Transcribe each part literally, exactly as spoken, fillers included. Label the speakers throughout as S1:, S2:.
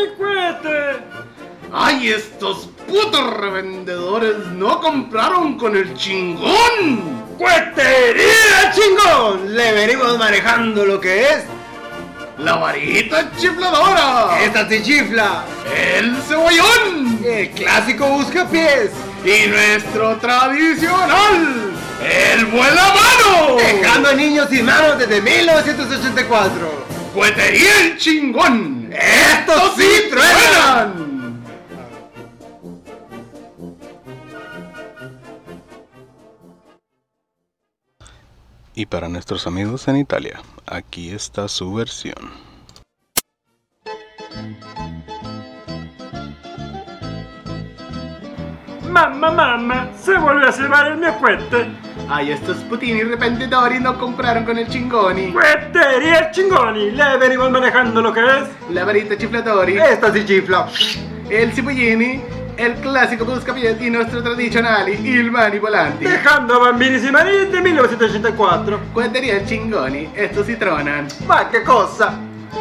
S1: mi cohete!
S2: ¡Ay, estos putos revendedores no compraron con el chingón!
S1: ¡Cohetería chingón! Le venimos manejando lo que es
S2: ¡la varita chifladora!
S1: ¡esta te chifla!
S2: ¡el cebollón!
S1: ¡El clásico buscapiés!
S2: ¡y nuestro tradicional! ¡el vuela mano!
S1: Dejando a niños sin manos desde mil novecientos ochenta y cuatro.
S2: ¡Cohetería el chingón!
S1: ¡Estos sí truenan!
S3: Y para nuestros amigos en Italia, aquí está su versión.
S1: Mamma, mamma, se vuelve a llevar el mio cohete.
S2: ¡Ay, estos putini revendedores no compraron con el chingoni!
S1: ¡Cohetería chingoni! Le venimos manejando lo que es
S2: ¡la varita chifladori!
S1: esta sí chifla.
S2: ¡el cebollini! ¡el clásico buscapiés y nuestro tradicional il mani volanti!
S1: Dejando a bambini sin mani desde mil novecientos ochenta y cuatro.
S2: ¡cohetería el chingoni! ¡estos sí tronan!
S1: ¡Ma che cosa!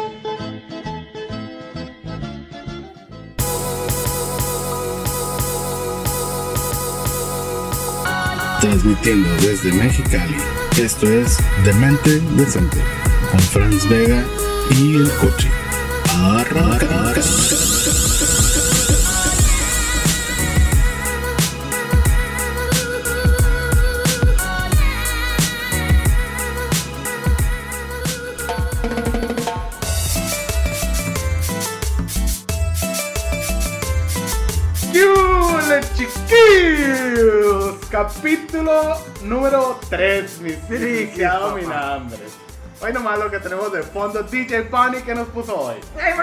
S3: Transmitiendo desde Mexicali, esto es Demente Decente, con Franz Vega y el Coche. Arranca.
S2: ¡Hola, chiquillos! Capítulo número tres, mis licenciado Minambres. Hoy nomás lo que tenemos de fondo, D J Bunny, que nos puso hoy.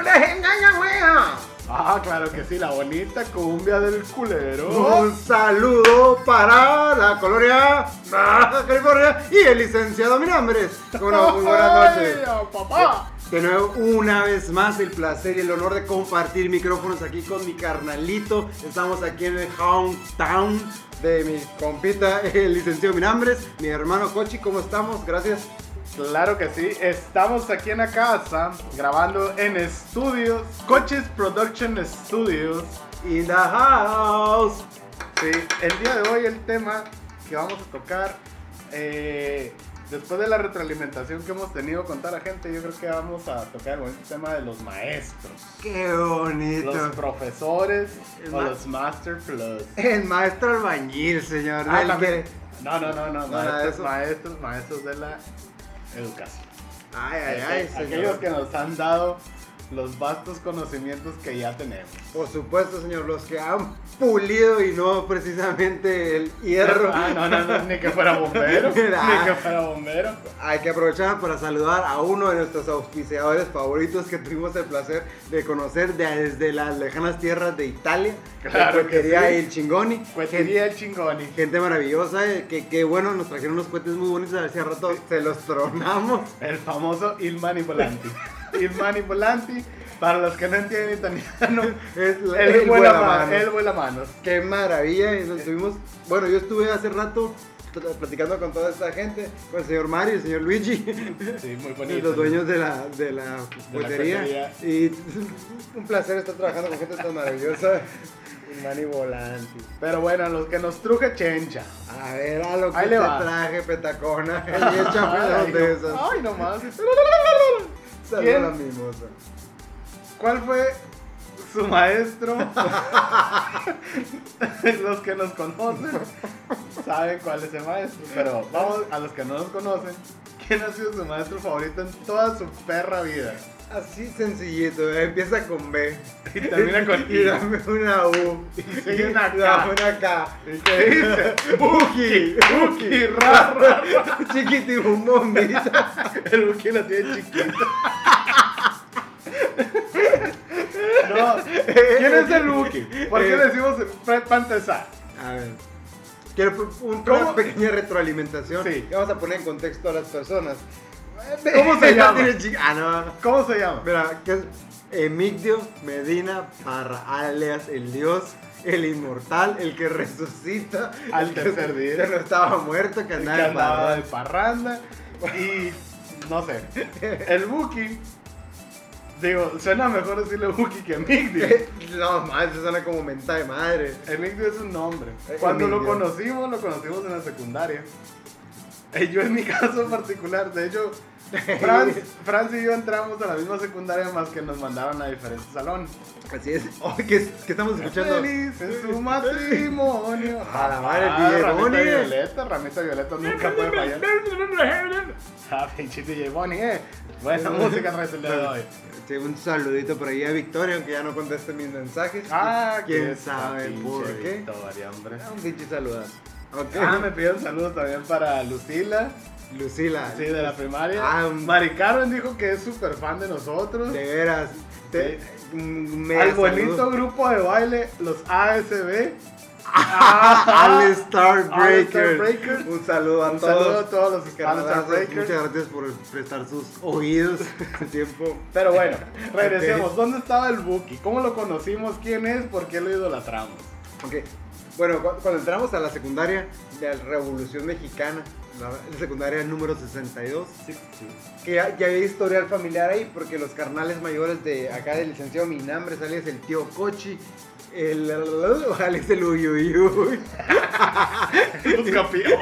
S2: Ah, claro que sí, la bonita cumbia del culero.
S1: Un saludo para la colonia Baja California y el licenciado Minambres. Bueno, muy buenas noches.
S2: Ay, papá.
S1: De nuevo, una vez más, el placer y el honor de compartir micrófonos aquí con mi carnalito. Estamos aquí en el hometown de mi compita, el licenciado Minambres. Mi hermano Cochi, ¿cómo estamos? Gracias.
S2: Claro que sí, estamos aquí en la casa grabando en estudios, Coches Production Studios.
S1: In the house.
S2: Sí, el día de hoy el tema que vamos a tocar, eh, después de la retroalimentación que hemos tenido con toda la gente, yo creo que vamos a tocar el bonito tema de los maestros.
S1: Qué bonito.
S2: Los profesores
S1: El
S2: o
S1: ma-
S2: los Master Plus.
S1: El maestro albañil, señor.
S2: Ah,
S1: Él
S2: también.
S1: quiere-
S2: No, no, no, no,
S1: nada de
S2: maestros,
S1: eso.
S2: maestros, maestros de la educación.
S1: Ay, ay, ay,
S2: Aquellos
S1: señor.
S2: que nos han dado los vastos conocimientos que ya tenemos.
S1: Por supuesto, señor, los que han pulido y no precisamente el hierro.
S2: Ah, no, no, no, ni que fuera bombero. Ni que fuera bombero.
S1: Hay que aprovechar para saludar a uno de nuestros auspiciadores favoritos que tuvimos el placer de conocer desde las lejanas tierras de Italia.
S2: Claro
S1: la cohetería
S2: que sí.
S1: y el Chingoni.
S2: Cohetería el chingoni.
S1: Gente maravillosa, eh, que, que bueno, nos trajeron unos cohetes muy bonitos, a ver si al rato se los tronamos.
S2: El famoso Il Mani Volanti. Il Mani Volanti, para los que no entienden italiano,
S1: Es la-
S2: el,
S1: el
S2: vuela
S1: vuelamanos.
S2: manos. El vuela manos.
S1: Qué maravilla, y nos estuvimos, bueno, yo estuve hace rato tra- platicando con toda esta gente, con el señor Mario y el señor Luigi,
S2: Sí, muy bonito.
S1: los dueños de la, de la
S2: De la
S1: cohetería,
S2: cohetería.
S1: y un placer estar trabajando con gente tan maravillosa.
S2: Il Mani Volanti. Pero bueno, los que nos truje chencha.
S1: A ver, a lo que
S2: Ahí
S1: te
S2: le va.
S1: traje, petacona, y échame
S2: Ay,
S1: dos de
S2: no-
S1: esas.
S2: Ay, nomás.
S1: Saluda
S2: ¿quién?
S1: a la mimosa.
S2: ¿Cuál fue su maestro? Los que nos conocen saben cuál es el maestro. Pero vamos a los que no nos conocen. ¿Quién ha sido su maestro favorito en toda su perra vida?
S1: Así sencillito, eh, empieza con B.
S2: Y termina con
S1: Y
S2: I.
S1: dame una U.
S2: Y sigue una K.
S1: Dame una K.
S2: ¿Y qué dice?
S1: Buki.
S2: Buki, ra, ra.
S1: Chiquitibum bombita.
S2: El Buki lo tiene chiquito. No, ¿quién es el Buki? ¿Por qué
S1: Eh.
S2: decimos para empezar?
S1: A ver. Quiero un-
S2: ¿Cómo?
S1: una pequeña retroalimentación.
S2: Sí.
S1: Vamos a poner en contexto a las personas.
S2: ¿Cómo se llama?
S1: Tiene chi- Ah, no.
S2: ¿Cómo se llama?
S1: Mira, que es Emigdio Medina Parra, alias el Dios, el inmortal, el que resucita
S2: Al
S1: el que-
S2: tercer día.
S1: que no estaba muerto, que
S2: Que
S1: andaba en
S2: andaba
S1: parra.
S2: de parranda y no sé. El Buki Digo, suena mejor decirle Buki que Emigdio.
S1: No, más, eso suena como menta de madre.
S2: Emigdio es un nombre.
S1: Eh,
S2: Cuando lo
S1: Emigdio.
S2: conocimos, lo conocimos en la secundaria. Eh, Yo en mi caso particular, de hecho, Franz, Franz y yo entramos a la misma secundaria, más que nos mandaron a diferentes salones.
S1: Así es. Oh, ¿qué, ¿Qué estamos escuchando?
S2: Feliz en su matrimonio.
S1: A la madre,
S2: Ah,
S1: D J
S2: Ramita
S1: Bonnie.
S2: Violeta, Ramita Violeta nunca puede fallar. Ah, pinche D J Bonnie, eh. Buena música traes el día de hoy.
S1: Sí, un saludito por ahí a Victoria, aunque ya no conteste mis mensajes.
S2: Ah,
S1: quién
S2: qué
S1: sabe
S2: pinche
S1: por qué.
S2: Victoria, hombre.
S1: Ah, un pinche saludazo. Ok.
S2: Ah, me pidieron saludos también para Lucila,
S1: Lucila.
S2: sí, de la primaria.
S1: Ah, un-
S2: Mari Carmen dijo que es súper fan de nosotros.
S1: De veras. Te,
S2: Sí.
S1: un mega
S2: Al bonito
S1: saludo.
S2: grupo de baile, los A S B.
S1: All Star
S2: All Star
S1: Breakers.
S2: Breakers.
S1: Un saludo a
S2: Un
S1: todos.
S2: saludo a todos los All
S1: Carnalazos,
S2: Star Breakers.
S1: muchas gracias por prestar sus oídos su tiempo.
S2: Pero bueno, regresemos. ¿Dónde estaba el Buki? ¿Cómo lo conocimos? ¿Quién es? ¿Por qué lo idolatramos?
S1: Ok. Bueno, cu- cuando entramos a la secundaria de la Revolución Mexicana, la la secundaria número sesenta y dos,
S2: Sí, sí.
S1: que ya, ya había historial familiar ahí, porque los carnales mayores de acá del licenciado Minambres, alias el tío Cochi, el alias el Uyuyuy,
S2: Buscapié.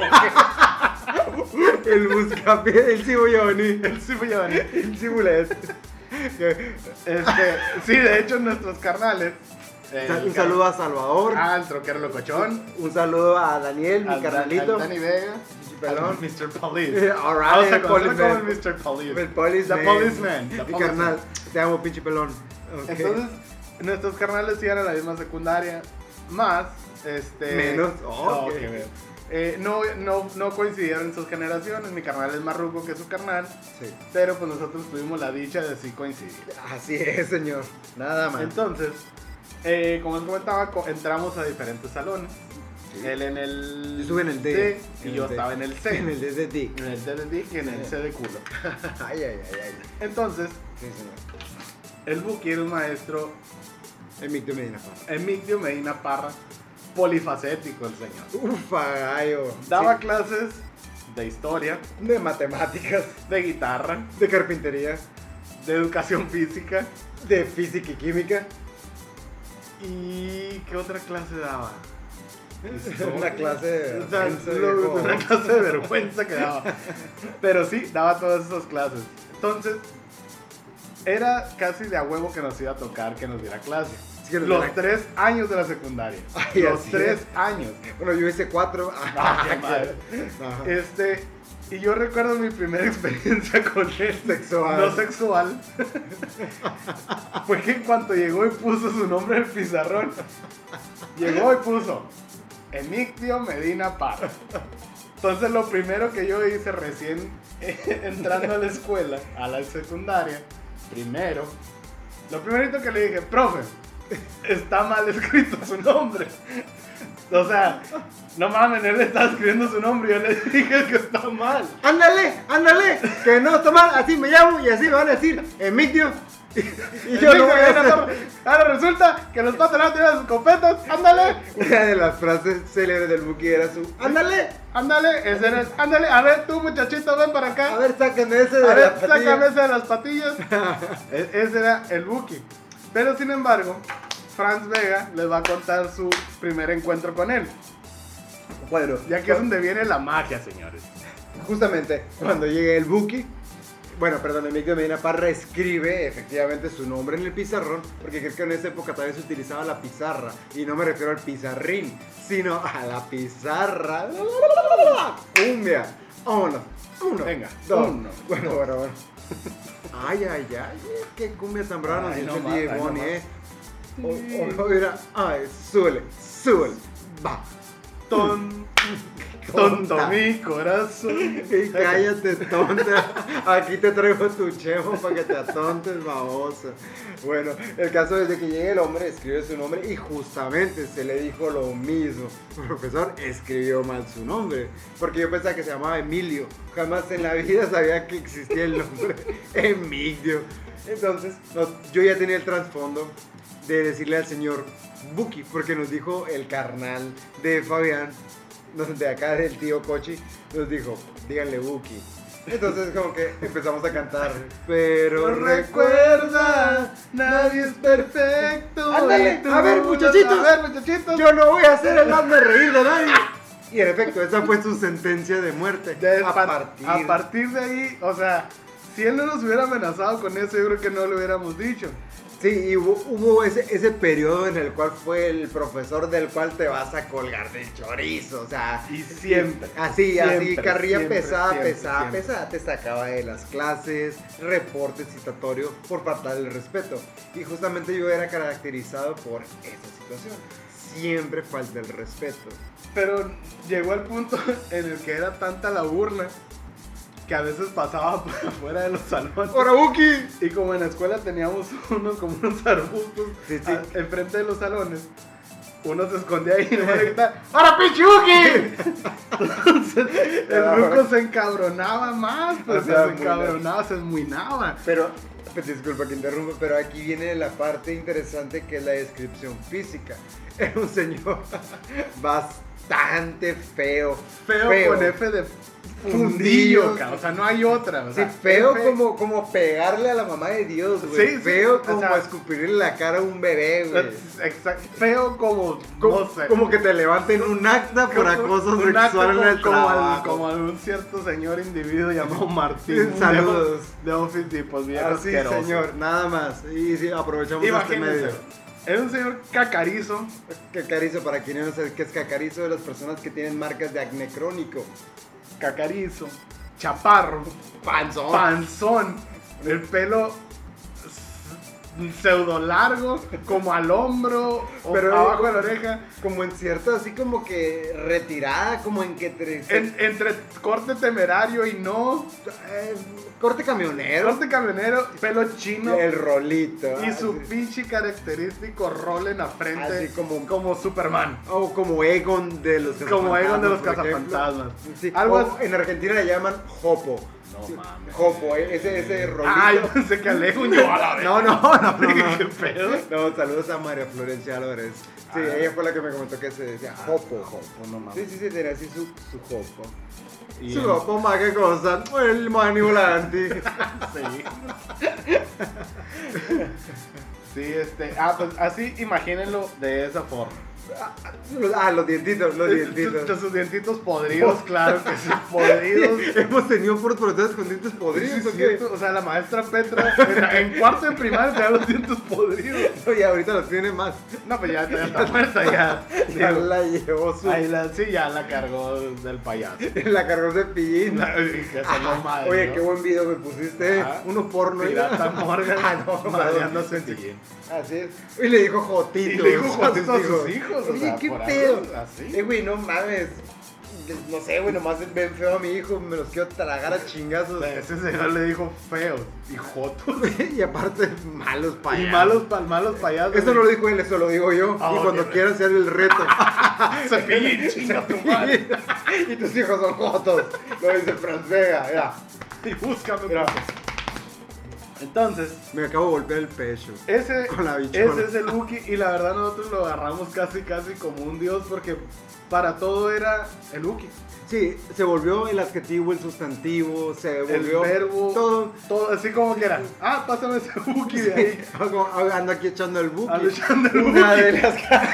S1: el Buscapié, el Cibulloni,
S2: El Cibulloni.
S1: el Cibulet.
S2: Este, sí, de hecho, nuestros carnales. eh,
S1: Un
S2: el
S1: saludo a Salvador,
S2: Ah, el troquero locochón.
S1: un saludo a Daniel, mi
S2: Al Dan-
S1: carnalito.
S2: al Dani Vega.
S1: Pelón.
S2: Al mister Police.
S1: Eh, all right,
S2: Vamos a
S1: el
S2: conocerlo como el
S1: policeman.
S2: mister Police.
S1: El policeman.
S2: The policeman. The
S1: Mi
S2: policeman.
S1: carnal, te amo, pinche pelón. Ok.
S2: Entonces, nuestros carnales iban a la misma secundaria. Más, este.
S1: Menos.
S2: Oh,
S1: Oh, ok.
S2: qué bien. Eh, no, no, no coincidieron en sus generaciones. Mi carnal es más ruco que su carnal.
S1: Sí.
S2: Pero pues nosotros tuvimos la dicha de sí coincidir.
S1: Así es, señor. Nada más.
S2: Entonces, eh, como les comentaba, co- entramos a diferentes salones.
S1: Sí.
S2: Él en el
S1: Yo estuve en el D.
S2: y
S1: En
S2: yo
S1: el D.
S2: estaba en el C.
S1: En el D de Dick.
S2: En el D de Dick y en el C de culo.
S1: Ay, ay, ay, ay.
S2: Entonces,
S1: Sí, señor.
S2: el Buki era un maestro,
S1: Emilio Medina Parra.
S2: Emigdio Medina Parra, polifacético el señor.
S1: Ufa, gallo.
S2: Daba
S1: Sí.
S2: clases de historia,
S1: De matemáticas,
S2: de guitarra,
S1: de carpintería,
S2: de educación física.
S1: de física y química.
S2: ¿Y qué otra clase daba?
S1: Una clase de
S2: O sea,
S1: vergüenza,
S2: lo-
S1: viejo.
S2: una clase de vergüenza que daba. Pero sí, daba todas esas clases. Entonces, era casi de a huevo que nos iba a tocar que nos diera clase.
S1: Sí, que nos
S2: Los
S1: diera-
S2: tres años de la secundaria.
S1: Ay,
S2: Los
S1: así
S2: tres
S1: es.
S2: años.
S1: Bueno, yo hice cuatro.
S2: Ah, qué madre.
S1: Ajá.
S2: Este, y yo recuerdo mi primera experiencia con él.
S1: Sexual.
S2: No sexual. Fue que en cuanto llegó y puso su nombre en el pizarrón, llegó y puso Emigdio Medina Parra. Entonces lo primero que yo hice recién eh, entrando a la escuela, a la secundaria, primero, lo primerito que le dije, profe, está mal escrito su nombre. O sea, no mames, él estaba escribiendo su nombre y yo le dije que está mal.
S1: Ándale, ándale, que no está mal, así me llamo y así me van a decir Emilio. Y, y yo no voy a hacer.
S2: Ahora resulta que los patrones tienen sus escopetas, ándale,
S1: Una de las frases célebres del Buki era su ándale,
S2: ándale, ese era el- ándale, a ver tú muchachito, ven para acá.
S1: a ver, sáquenme ese de
S2: A
S1: la
S2: ver,
S1: patilla.
S2: sácame ese de las patillas. E- Ese era el Buki. Pero sin embargo, Franz Vega les va a contar su primer encuentro con él.
S1: Bueno,
S2: Ya que es donde viene la magia, señores.
S1: justamente cuando llegue el Buki, bueno, perdón, Emilio Medina Parra escribe efectivamente su nombre en el pizarrón, porque creo que en esa época todavía se utilizaba la pizarra, y no me refiero al pizarrín, sino a la pizarra. Cumbia. Uno, uno,
S2: Venga,
S1: dos.
S2: uno.
S1: Bueno, bueno, bueno. Ay, ay, ay, qué cumbia tan brava nos
S2: Ay,
S1: hizo
S2: no
S1: el
S2: más,
S1: D J
S2: ay, no
S1: Bonnie,
S2: más.
S1: eh. O, o, mira, ay, súbele, súbele, va.
S2: Ton,
S1: Tonta.
S2: tonto mi corazón.
S1: Y cállate, tonta. Aquí te traigo tu chemo para que te atontes, babosa. Bueno, el caso es de que llega el hombre, escribe su nombre y justamente se le dijo lo mismo. El profesor escribió mal su nombre, porque yo pensaba que se llamaba Emilio. Jamás en la vida sabía que existía el nombre Emilio. Entonces, no, yo ya tenía el trasfondo de decirle al señor Buki, porque nos dijo el carnal de Fabián, no sé, de acá del tío Cochi, nos dijo, díganle Buki. Entonces como que empezamos a cantar. Pero
S2: No
S1: recuerda,
S2: nadie es perfecto.
S1: Ándale,
S2: y tú
S1: a ver,
S2: lo-
S1: muchachitos.
S2: A ver, muchachitos.
S1: yo no voy a hacer el hazme reír de nadie. Y en efecto, esa fue su sentencia de muerte.
S2: De-
S1: a
S2: pa-
S1: partir.
S2: a partir de ahí, o sea, si él no nos hubiera amenazado con eso, yo creo que no lo hubiéramos dicho.
S1: Sí, y hubo, hubo ese, ese periodo en el cual fue el profesor del cual te vas a colgar del chorizo, o sea...
S2: Y siempre.
S1: Así,
S2: siempre,
S1: así, carrilla
S2: siempre,
S1: pesada,
S2: siempre,
S1: pesada,
S2: siempre.
S1: pesada, te sacaba de las clases, reporte citatorio por faltar el respeto. Y justamente yo era caracterizado por esa situación. Siempre falta el respeto.
S2: Pero llegó al punto en el que era tanta la burla que a veces pasaba por afuera de los salones.
S1: ¡Hora, Buki!
S2: Y como en la escuela teníamos unos como unos arbustos
S1: Sí, sí.
S2: a- enfrente de los salones, uno se escondía ahí y no me gritaba ¡Ahora, pinche Buki! Entonces el ruco se encabronaba más, pues
S1: O sea,
S2: se
S1: muy
S2: encabronaba, se esmuinaba.
S1: Pero, pues, disculpa que interrumpa, pero aquí viene la parte interesante que es la descripción física. Era un señor bastante feo.
S2: Feo, con F de
S1: Fundillo.
S2: fundillo, ca- o sea, no hay otra. O
S1: Sí,
S2: sea,
S1: feo
S2: F-
S1: como, como pegarle a la mamá de Dios, güey.
S2: Sí, sí,
S1: feo
S2: o
S1: como
S2: sea,
S1: escupirle la cara a un bebé, güey.
S2: Exacto, feo como,
S1: Como,
S2: no sé.
S1: como que te levanten un acta por
S2: Como-
S1: acoso
S2: un acto
S1: sexual en el
S2: como, como, al-
S1: trabajo.
S2: como algún cierto señor individuo llamado Martín.
S1: Saludos.
S2: De, de Office Depot, bien
S1: Así,
S2: asqueroso.
S1: señor, nada más. Y sí, aprovechamos este
S2: Imagínense,
S1: medio.
S2: era un señor cacarizo.
S1: Cacarizo, para quienes no saben qué es cacarizo, de las personas que tienen marcas de acné crónico.
S2: Cacarizo, chaparro,
S1: Panzón.
S2: panzón, el pelo pseudo largo, como al hombro o
S1: Pero-
S2: abajo de la oreja.
S1: Como en cierto, así como que retirada, como en que... te-
S2: En- entre corte temerario y no,
S1: eh, corte camionero.
S2: corte camionero, pelo chino.
S1: El rolito.
S2: Y su
S1: así.
S2: pinche característico rol en la frente,
S1: Así como-
S2: como Superman.
S1: O como Egon de los
S2: Como Egon de los
S1: por ejemplo.
S2: cazafantasmas.
S1: Sí,
S2: Algo
S1: o en Argentina le llaman Jopo.
S2: No
S1: Sí,
S2: mames.
S1: Jopo, eh, ese, ese rolito.
S2: Ay, pensé que Alejo yo a la vez.
S1: No, no, no, no,
S2: ¿Qué
S1: no.
S2: pedo?
S1: No, saludos a María Florencia Álvarez. Sí,
S2: Ah.
S1: ella fue la que me comentó que se decía Jopo.
S2: Jopo, no mames.
S1: Sí, sí, sí, tenía así su, su Jopo.
S2: Y
S1: Su
S2: en-
S1: Jopo, más que cosa, el manipulante.
S2: Sí. Sí, este. Ah, pues así imagínenlo de esa forma.
S1: Ah, los dientitos, los
S2: Sus-
S1: dientitos.
S2: Sus dientitos podridos, claro que sí, podridos.
S1: Hemos tenido puros profesores con dientes podridos,
S2: Sí,
S1: ¿o
S2: sí,
S1: qué?
S2: o sea, la maestra Petra en, en cuarto de primaria tenía los dientes podridos.
S1: Oye, ahorita los tiene más.
S2: No, pues ya, ya está muerta, ya.
S1: Ya
S2: Digo,
S1: la llevó su...
S2: ahí la, sí, ya la cargó del payaso.
S1: La cargó de pillín.
S2: La- que sonó madre,
S1: Oye,
S2: ¿no?
S1: qué buen video me pusiste.
S2: Ah,
S1: Uno porno.
S2: Pirata Morgan,
S1: Ah, no,
S2: madreándose en
S1: perdón.
S2: Sillín.
S1: Así es. Y le dijo Jotito.
S2: Y le dijo Jotito a sus hijos, o
S1: Oye,
S2: sea,
S1: qué
S2: por
S1: pedo.
S2: algo así.
S1: Eh, güey, no mames. No sé, güey, nomás ven feo a mi hijo. Me los quiero tragar a chingazos.
S2: Ese señor le dijo feos y jotos.
S1: Y aparte, malos payasos.
S2: Y malos, pa- malos payasos.
S1: Eso no lo dijo él, eso lo digo yo.
S2: Ah,
S1: y cuando
S2: ok.
S1: quieran hacer el reto.
S2: Cepillín, chinga tu madre.
S1: Y tus hijos son jotos. Lo dice Franz Vega. Mira,
S2: Y búscame.
S1: mira.
S2: Entonces,
S1: Me acabo de golpear el pecho.
S2: ese,
S1: Con la bichona.
S2: ese es el Buki y la verdad nosotros lo agarramos casi casi como un dios porque para todo era el Buki.
S1: Sí, se volvió el adjetivo, el sustantivo, se
S2: El
S1: volvió
S2: verbo,
S1: todo.
S2: todo así como que era. Ah, pásame ese Buki de ahí.
S1: Como ando aquí echando el buki.
S2: Ando echando el
S1: Una
S2: buki.
S1: de las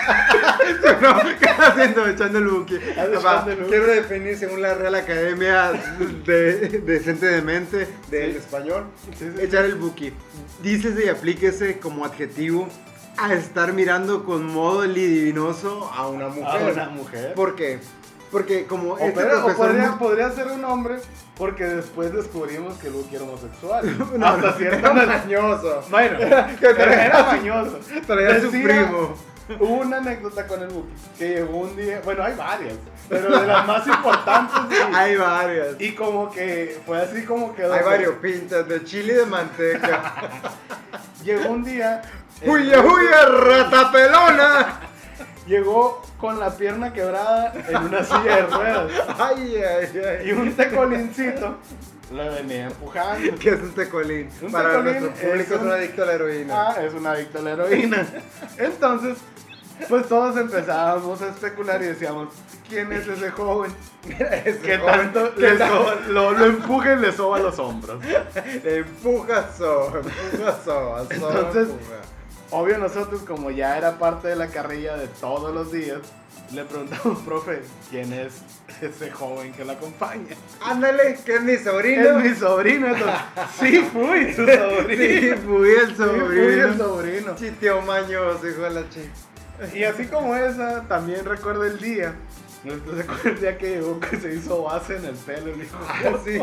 S1: no, ¿qué está haciendo echando el buki?
S2: Ando
S1: Papá,
S2: echando el buki.
S1: quiero definir según la Real Academia de Decente de Mente del
S2: Sí.
S1: español.
S2: Sí, sí.
S1: Echar el buki. Dícese y aplíquese como adjetivo a estar mirando con modo libidinoso a una mujer.
S2: A una mujer.
S1: ¿Por qué? Porque como
S2: O,
S1: este
S2: pero- o
S1: profesor
S2: podría,
S1: muy-
S2: podría ser un hombre porque después descubrimos que Buki era homosexual.
S1: No,
S2: Hasta
S1: no,
S2: cierto
S1: era
S2: nivel.
S1: mañoso.
S2: Bueno,
S1: Que
S2: pero
S1: traía
S2: era
S1: su-
S2: mañoso.
S1: Traía a su
S2: Decía-
S1: primo.
S2: Hubo una anécdota con el Buki que llegó un día, bueno, hay varias, pero de las más importantes. y-
S1: Hay varias.
S2: Y como que fue así como que.
S1: Hay varios pintas de chile y de manteca.
S2: Llegó un día. eh,
S1: ¡Huya, huya, ratapelona!
S2: Llegó con la pierna quebrada en una silla de ruedas.
S1: Ay, ay, ay.
S2: Y un tecolincito lo venía empujando.
S1: ¿Qué es un tecolín?
S2: Un
S1: Para
S2: tecolín
S1: nuestro público
S2: es
S1: es un
S2: un-
S1: adicto a la heroína.
S2: Ah, es un adicto a la heroína. Entonces, Pues todos empezábamos a especular y decíamos, ¿quién es ese joven?
S1: Ese
S2: Que
S1: joven,
S2: tanto
S1: ¿qué
S2: le
S1: tal?
S2: soba- lo, lo empuja y le soba los hombros.
S1: Empuja so, empuja so, so,
S2: Entonces-
S1: empuja.
S2: Obvio nosotros, como ya era parte de la carrilla de todos los días, le preguntamos, profe, ¿quién es ese joven que la acompaña?
S1: Ándale, que es mi
S2: Es
S1: sobrino.
S2: mi sobrino. Entonces, sí, fui su sobrino.
S1: Sí, fui el
S2: Sí,
S1: sobrino.
S2: fui el sobrino.
S1: Chiteo mañoso, hijo de la chica.
S2: Y así como esa, también recuerdo el día. Recuerdo el día que llegó que se hizo base en el pelo. Y dijo,
S1: Ah, sí.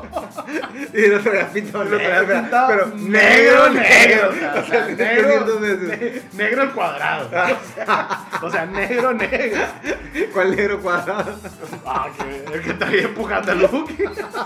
S1: Y lo traía pintado
S2: lo traía
S1: negro,
S2: pintado
S1: pero
S2: negro, negro. O sea,
S1: O sea,
S2: negro,
S1: quinientas veces.
S2: ne- negro al cuadrado. O sea, negro, negro.
S1: ¿Cuál negro cuadrado?
S2: Ah, que, el que estaría empujando a Luke.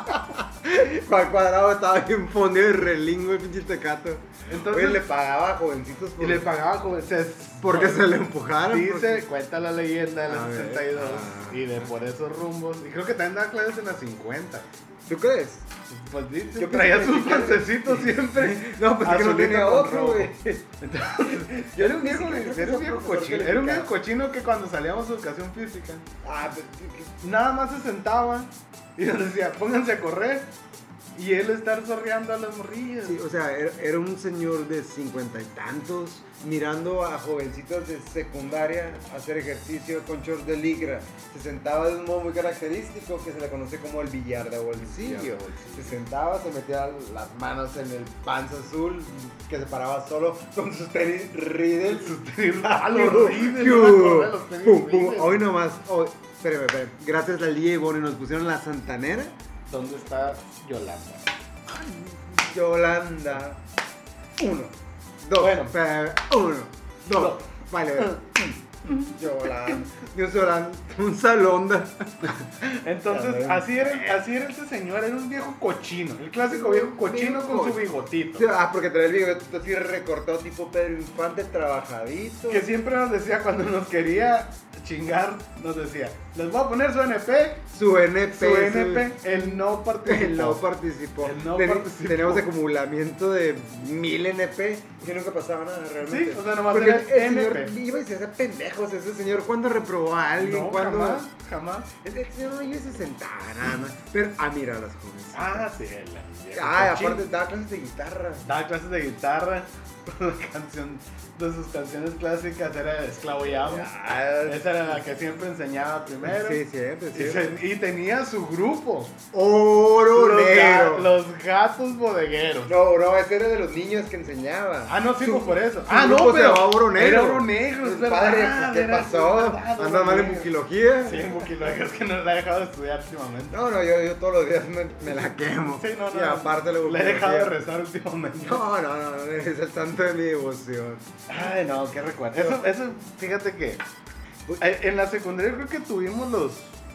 S1: ¿Cuál cuadrado estaba bien fundido y relingo el pinche tecato?
S2: Entonces-
S1: Oye, le pagaba a jovencitos por...
S2: Y le pagaba como se-
S1: porque se le empujaron.
S2: Dice,
S1: porque-
S2: cuenta la leyenda de
S1: A
S2: la
S1: ver,
S2: sesenta y dos
S1: ah.
S2: y de por esos rumbos. Y creo que también da clases en la cincuenta.
S1: ¿Tú crees?
S2: Pues dice,
S1: Yo
S2: traía
S1: pensé que
S2: sus
S1: sí.
S2: calcecitos siempre.
S1: No, pues es que no
S2: Azulito
S1: tenía
S2: con
S1: otro,
S2: rojo.
S1: güey.
S2: Yo era un viejo,
S1: Creo que
S2: era un
S1: ese
S2: viejo
S1: profesor
S2: cochino.
S1: que le
S2: Era un viejo
S1: picaba.
S2: cochino que cuando salíamos a educación física,
S1: Ah, pero- que-
S2: nada más se sentaba y nos decía, pónganse a correr. Y él estar zorreando a las morrillas.
S1: sí, o sea, era, era un señor de cincuenta y tantos mirando a jovencitos de secundaria hacer ejercicio con shorts de ligra. Se sentaba de un modo muy característico que se le conoce como el billar de bolsillo.
S2: Billar de bolsillo.
S1: Se sentaba, se metía las manos en el panza azul, que se paraba solo con sus tenis Riddle.
S2: Sus tenis- ah, los
S1: Piu,
S2: Riddle,
S1: piu,
S2: yo me acordé de los tenis
S1: pum, pum.
S2: Riddle.
S1: Hoy nomás, hoy, espérame, espérame. Gracias al D J Bonnie nos pusieron la Santanera.
S2: ¿Dónde está Yolanda?
S1: Yolanda. Uno, dos,
S2: Bueno.
S1: espérame, uno, dos,
S2: Dos.
S1: vale, Yolanda. Dios Yolanda, un salonda.
S2: Entonces,
S1: Ya,
S2: así era, así era este señor, era un viejo cochino, el clásico viejo cochino
S1: Viejo
S2: con su
S1: cochino.
S2: bigotito.
S1: Sí, ah, porque traía el bigotito así recortado tipo Pedro Infante, trabajadito.
S2: Que siempre nos decía cuando nos quería chingar, nos decía, les voy a poner su N P,
S1: Su N P.
S2: su N P, el no participó.
S1: Él no participó.
S2: Él no
S1: Ten-
S2: participó.
S1: Teníamos acumulamiento de mil N P y nunca pasaba nada realmente.
S2: Sí, o sea, nomás
S1: Porque
S2: era
S1: el señor
S2: N P.
S1: iba y se hacía pendejos. Ese señor, ¿cuándo reprobó a alguien?
S2: No,
S1: ¿Cuándo?
S2: jamás, jamás.
S1: El, el señor no iba y se sentaba nada más. Pero, ah, mira las jóvenes.
S2: Ah, sí, el viejo
S1: Ah,
S2: cochino.
S1: aparte daba clases de guitarra.
S2: Daba clases de guitarra, la canción de sus canciones clásicas era Esclavo y Amo.
S1: Ah,
S2: Esa era la que siempre enseñaba primero.
S1: sí, siempre,
S2: Y,
S1: siempre.
S2: se- y tenía su grupo.
S1: Oro
S2: los, ga-
S1: negro.
S2: los gatos bodegueros.
S1: No, no, ese era de los niños que enseñaba.
S2: Ah, no, sí,
S1: Su-
S2: pues por eso.
S1: su
S2: Ah,
S1: grupo
S2: no,
S1: se
S2: pero
S1: llamaba Oro Negro.
S2: Era Oro Negro, es
S1: Pues,
S2: verdad.
S1: padre, pues, ¿qué
S2: era-
S1: pasó?
S2: es verdad,
S1: ¿Anda
S2: Oro
S1: mal en
S2: Negro.
S1: buquilogía?
S2: Sí, en buquilogía, es que no la he dejado de estudiar últimamente.
S1: No, no, yo, yo todos los días me, me la quemo.
S2: Sí, no, no.
S1: Y aparte la
S2: Le he dejado de
S1: buquilogía.
S2: rezar últimamente.
S1: No, no, no, no, es el santo de mi devoción.
S2: Ay, no, qué recuerdo. Eso, eso, fíjate que eh, en la secundaria creo que tuvimos los,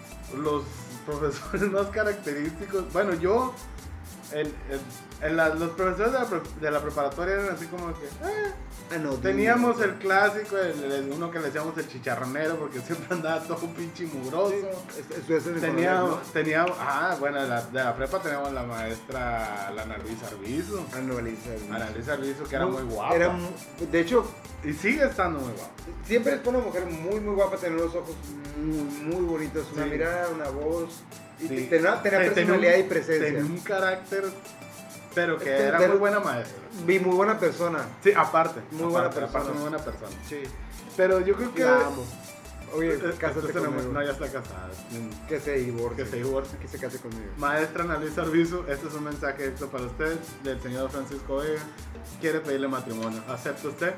S2: los profesores más característicos. Bueno, yo, el, el- en la- los profesores de la, pre- de la preparatoria eran así como que... eh,
S1: Ah, no,
S2: teníamos
S1: dime.
S2: el clásico, el, el- uno que le decíamos el chicharronero porque siempre andaba todo pinche mugroso.
S1: Es- Eso es en el
S2: Teníamos,
S1: colegio,
S2: teníamos, ah, bueno, de la, de la prepa teníamos la maestra, la Narvisa Arbizu.
S1: ¿no? Ana Luisa.
S2: Ana Luisa Arbizu, que era muy guapa.
S1: Era mu- de hecho,
S2: Y sigue estando muy guapa.
S1: siempre es una mujer muy, muy guapa, tener los ojos muy, muy bonitos, una
S2: Sí.
S1: mirada, una voz. Y
S2: Sí.
S1: te- tenía, tenía
S2: Te-
S1: personalidad
S2: un-
S1: y presencia.
S2: Tenía un carácter, pero que
S1: Te-
S2: era
S1: te-
S2: muy buena maestra.
S1: Vi muy buena persona.
S2: Sí, aparte.
S1: Muy buena
S2: aparte,
S1: persona.
S2: aparte, muy buena persona.
S1: Sí.
S2: Pero yo creo que...
S1: La amo. Oye,
S2: Eh,
S1: cásate
S2: entonces,
S1: conmigo.
S2: no, ya está casada.
S1: Que se divorcie.
S2: Que se divorcie.
S1: Que se case conmigo.
S2: Maestra Ana Luisa Arbizu, este es un mensaje directo para usted del señor Francisco Vega. Quiere pedirle matrimonio. ¿Acepta usted?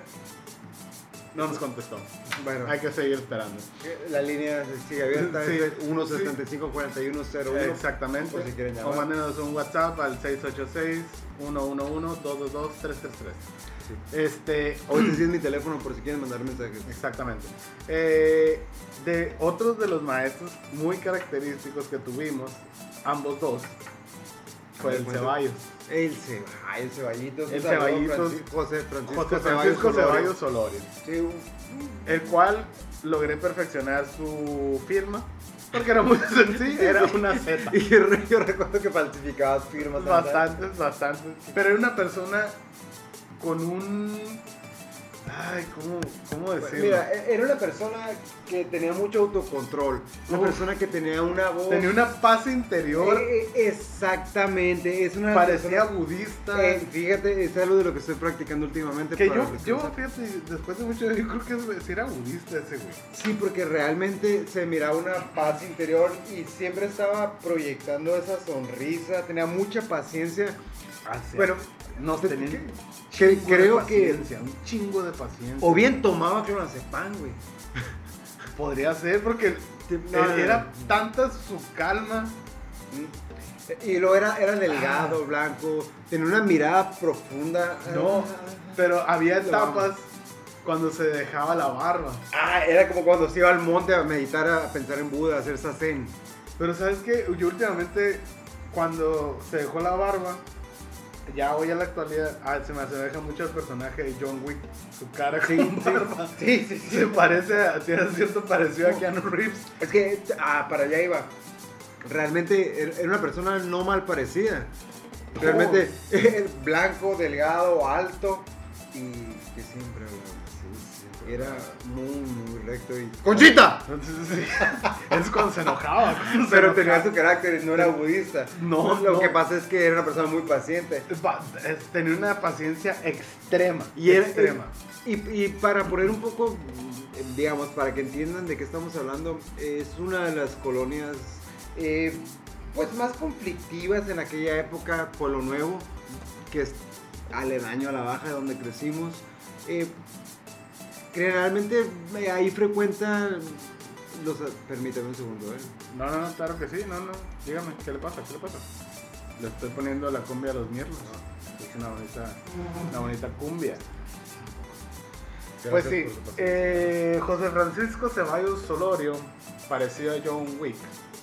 S2: No nos contestó.
S1: Bueno,
S2: Hay que seguir esperando.
S1: la línea sigue abierta.
S2: Sí,
S1: Es uno setenta y cinco cuarenta y uno cero uno.
S2: Exactamente.
S1: Por si quieren
S2: O
S1: llamar.
S2: mándenos un WhatsApp al seis ocho seis, uno uno uno, dos dos dos, tres tres tres.
S1: Sí.
S2: Este,
S1: O este sí es mi teléfono por si quieren mandar mensajes.
S2: exactamente. Eh, de otros de los maestros muy característicos que tuvimos, ambos dos, fue el
S1: Bueno.
S2: Ceballos.
S1: El Ceballos, el Ceballitos.
S2: El
S1: un saludo,
S2: Ceballitos.
S1: Franci- José Francisco,
S2: José Francisco
S1: Ceballos
S2: Ceballos Solorio.
S1: Sí, un-
S2: El cual logré perfeccionar su firma. Porque era muy sencillo, era una Z.
S1: Y yo, re- yo recuerdo que falsificabas firmas. ¿verdad?
S2: Bastantes, bastantes. Pero era una persona con un... Ay, ¿cómo, cómo decirlo?
S1: Mira, era una persona que tenía mucho autocontrol, una
S2: Uf.
S1: persona que tenía una voz...
S2: Tenía una paz interior,
S1: Eh, eh, exactamente, es una
S2: parecía
S1: persona-
S2: budista.
S1: Eh, fíjate, es algo de lo que estoy practicando últimamente.
S2: que
S1: para
S2: yo,
S1: los que
S2: yo,
S1: no saben.
S2: fíjate, después de mucho, yo creo que sí era budista ese güey.
S1: Sí, porque realmente se miraba una paz interior y siempre estaba proyectando esa sonrisa, tenía mucha paciencia.
S2: Así.
S1: Bueno,
S2: no
S1: te-
S2: tenía
S1: que-
S2: un
S1: que-
S2: chingo de
S1: creo que-
S2: paciencia, un chingo de paciencia.
S1: O bien tomaba clonazepam, güey.
S2: Podría ser porque
S1: No, no, no.
S2: era tanta su calma.
S1: Y luego era, era delgado, blanco, tenía una mirada profunda.
S2: No, pero había
S1: Lo
S2: etapas
S1: amo.
S2: cuando se dejaba la barba.
S1: Ah, era como cuando se iba al monte a meditar, a pensar en Buda, a hacer sazen.
S2: Pero ¿sabes qué? Yo últimamente, cuando se dejó la barba, ya hoy en la actualidad, ah, se me asemeja mucho al personaje de John Wick. Su cara
S1: Sí,
S2: con
S1: sí.
S2: barba.
S1: Sí, sí, sí.
S2: Se parece, a- tiene cierto parecido a Keanu Reeves.
S1: Es que, ah, para allá iba. Realmente era una persona no mal parecida. Realmente blanco, delgado, alto y que siempre hablaba así, siempre. Era muy, muy recto y... ¡Conchita!
S2: Entonces, sí, es cuando se enojaba. cuando se
S1: Pero tenía
S2: enojaba.
S1: su carácter y no era budista.
S2: No,
S1: Lo
S2: no.
S1: que pasa es que era una persona muy paciente.
S2: Pa- es- Tenía una paciencia extrema.
S1: Y era-
S2: extrema.
S1: Y, y para poner un poco, digamos, para que entiendan de qué estamos hablando, es una de las colonias eh, pues más conflictivas en aquella época, Pueblo Nuevo, que es aledaño a La Baja, donde crecimos. Eh, generalmente eh, ahí frecuentan los... Permítame un segundo, ¿eh?
S2: No, no, no, claro que sí, no, no. Dígame, ¿qué le pasa? ¿Qué le pasa? Le estoy poniendo la cumbia a los mierdos. Es una bonita, una bonita cumbia. Pues sí,
S1: Gracias por su paciencia.
S2: eh, José Francisco Ceballos Solorio, parecido a John Wick,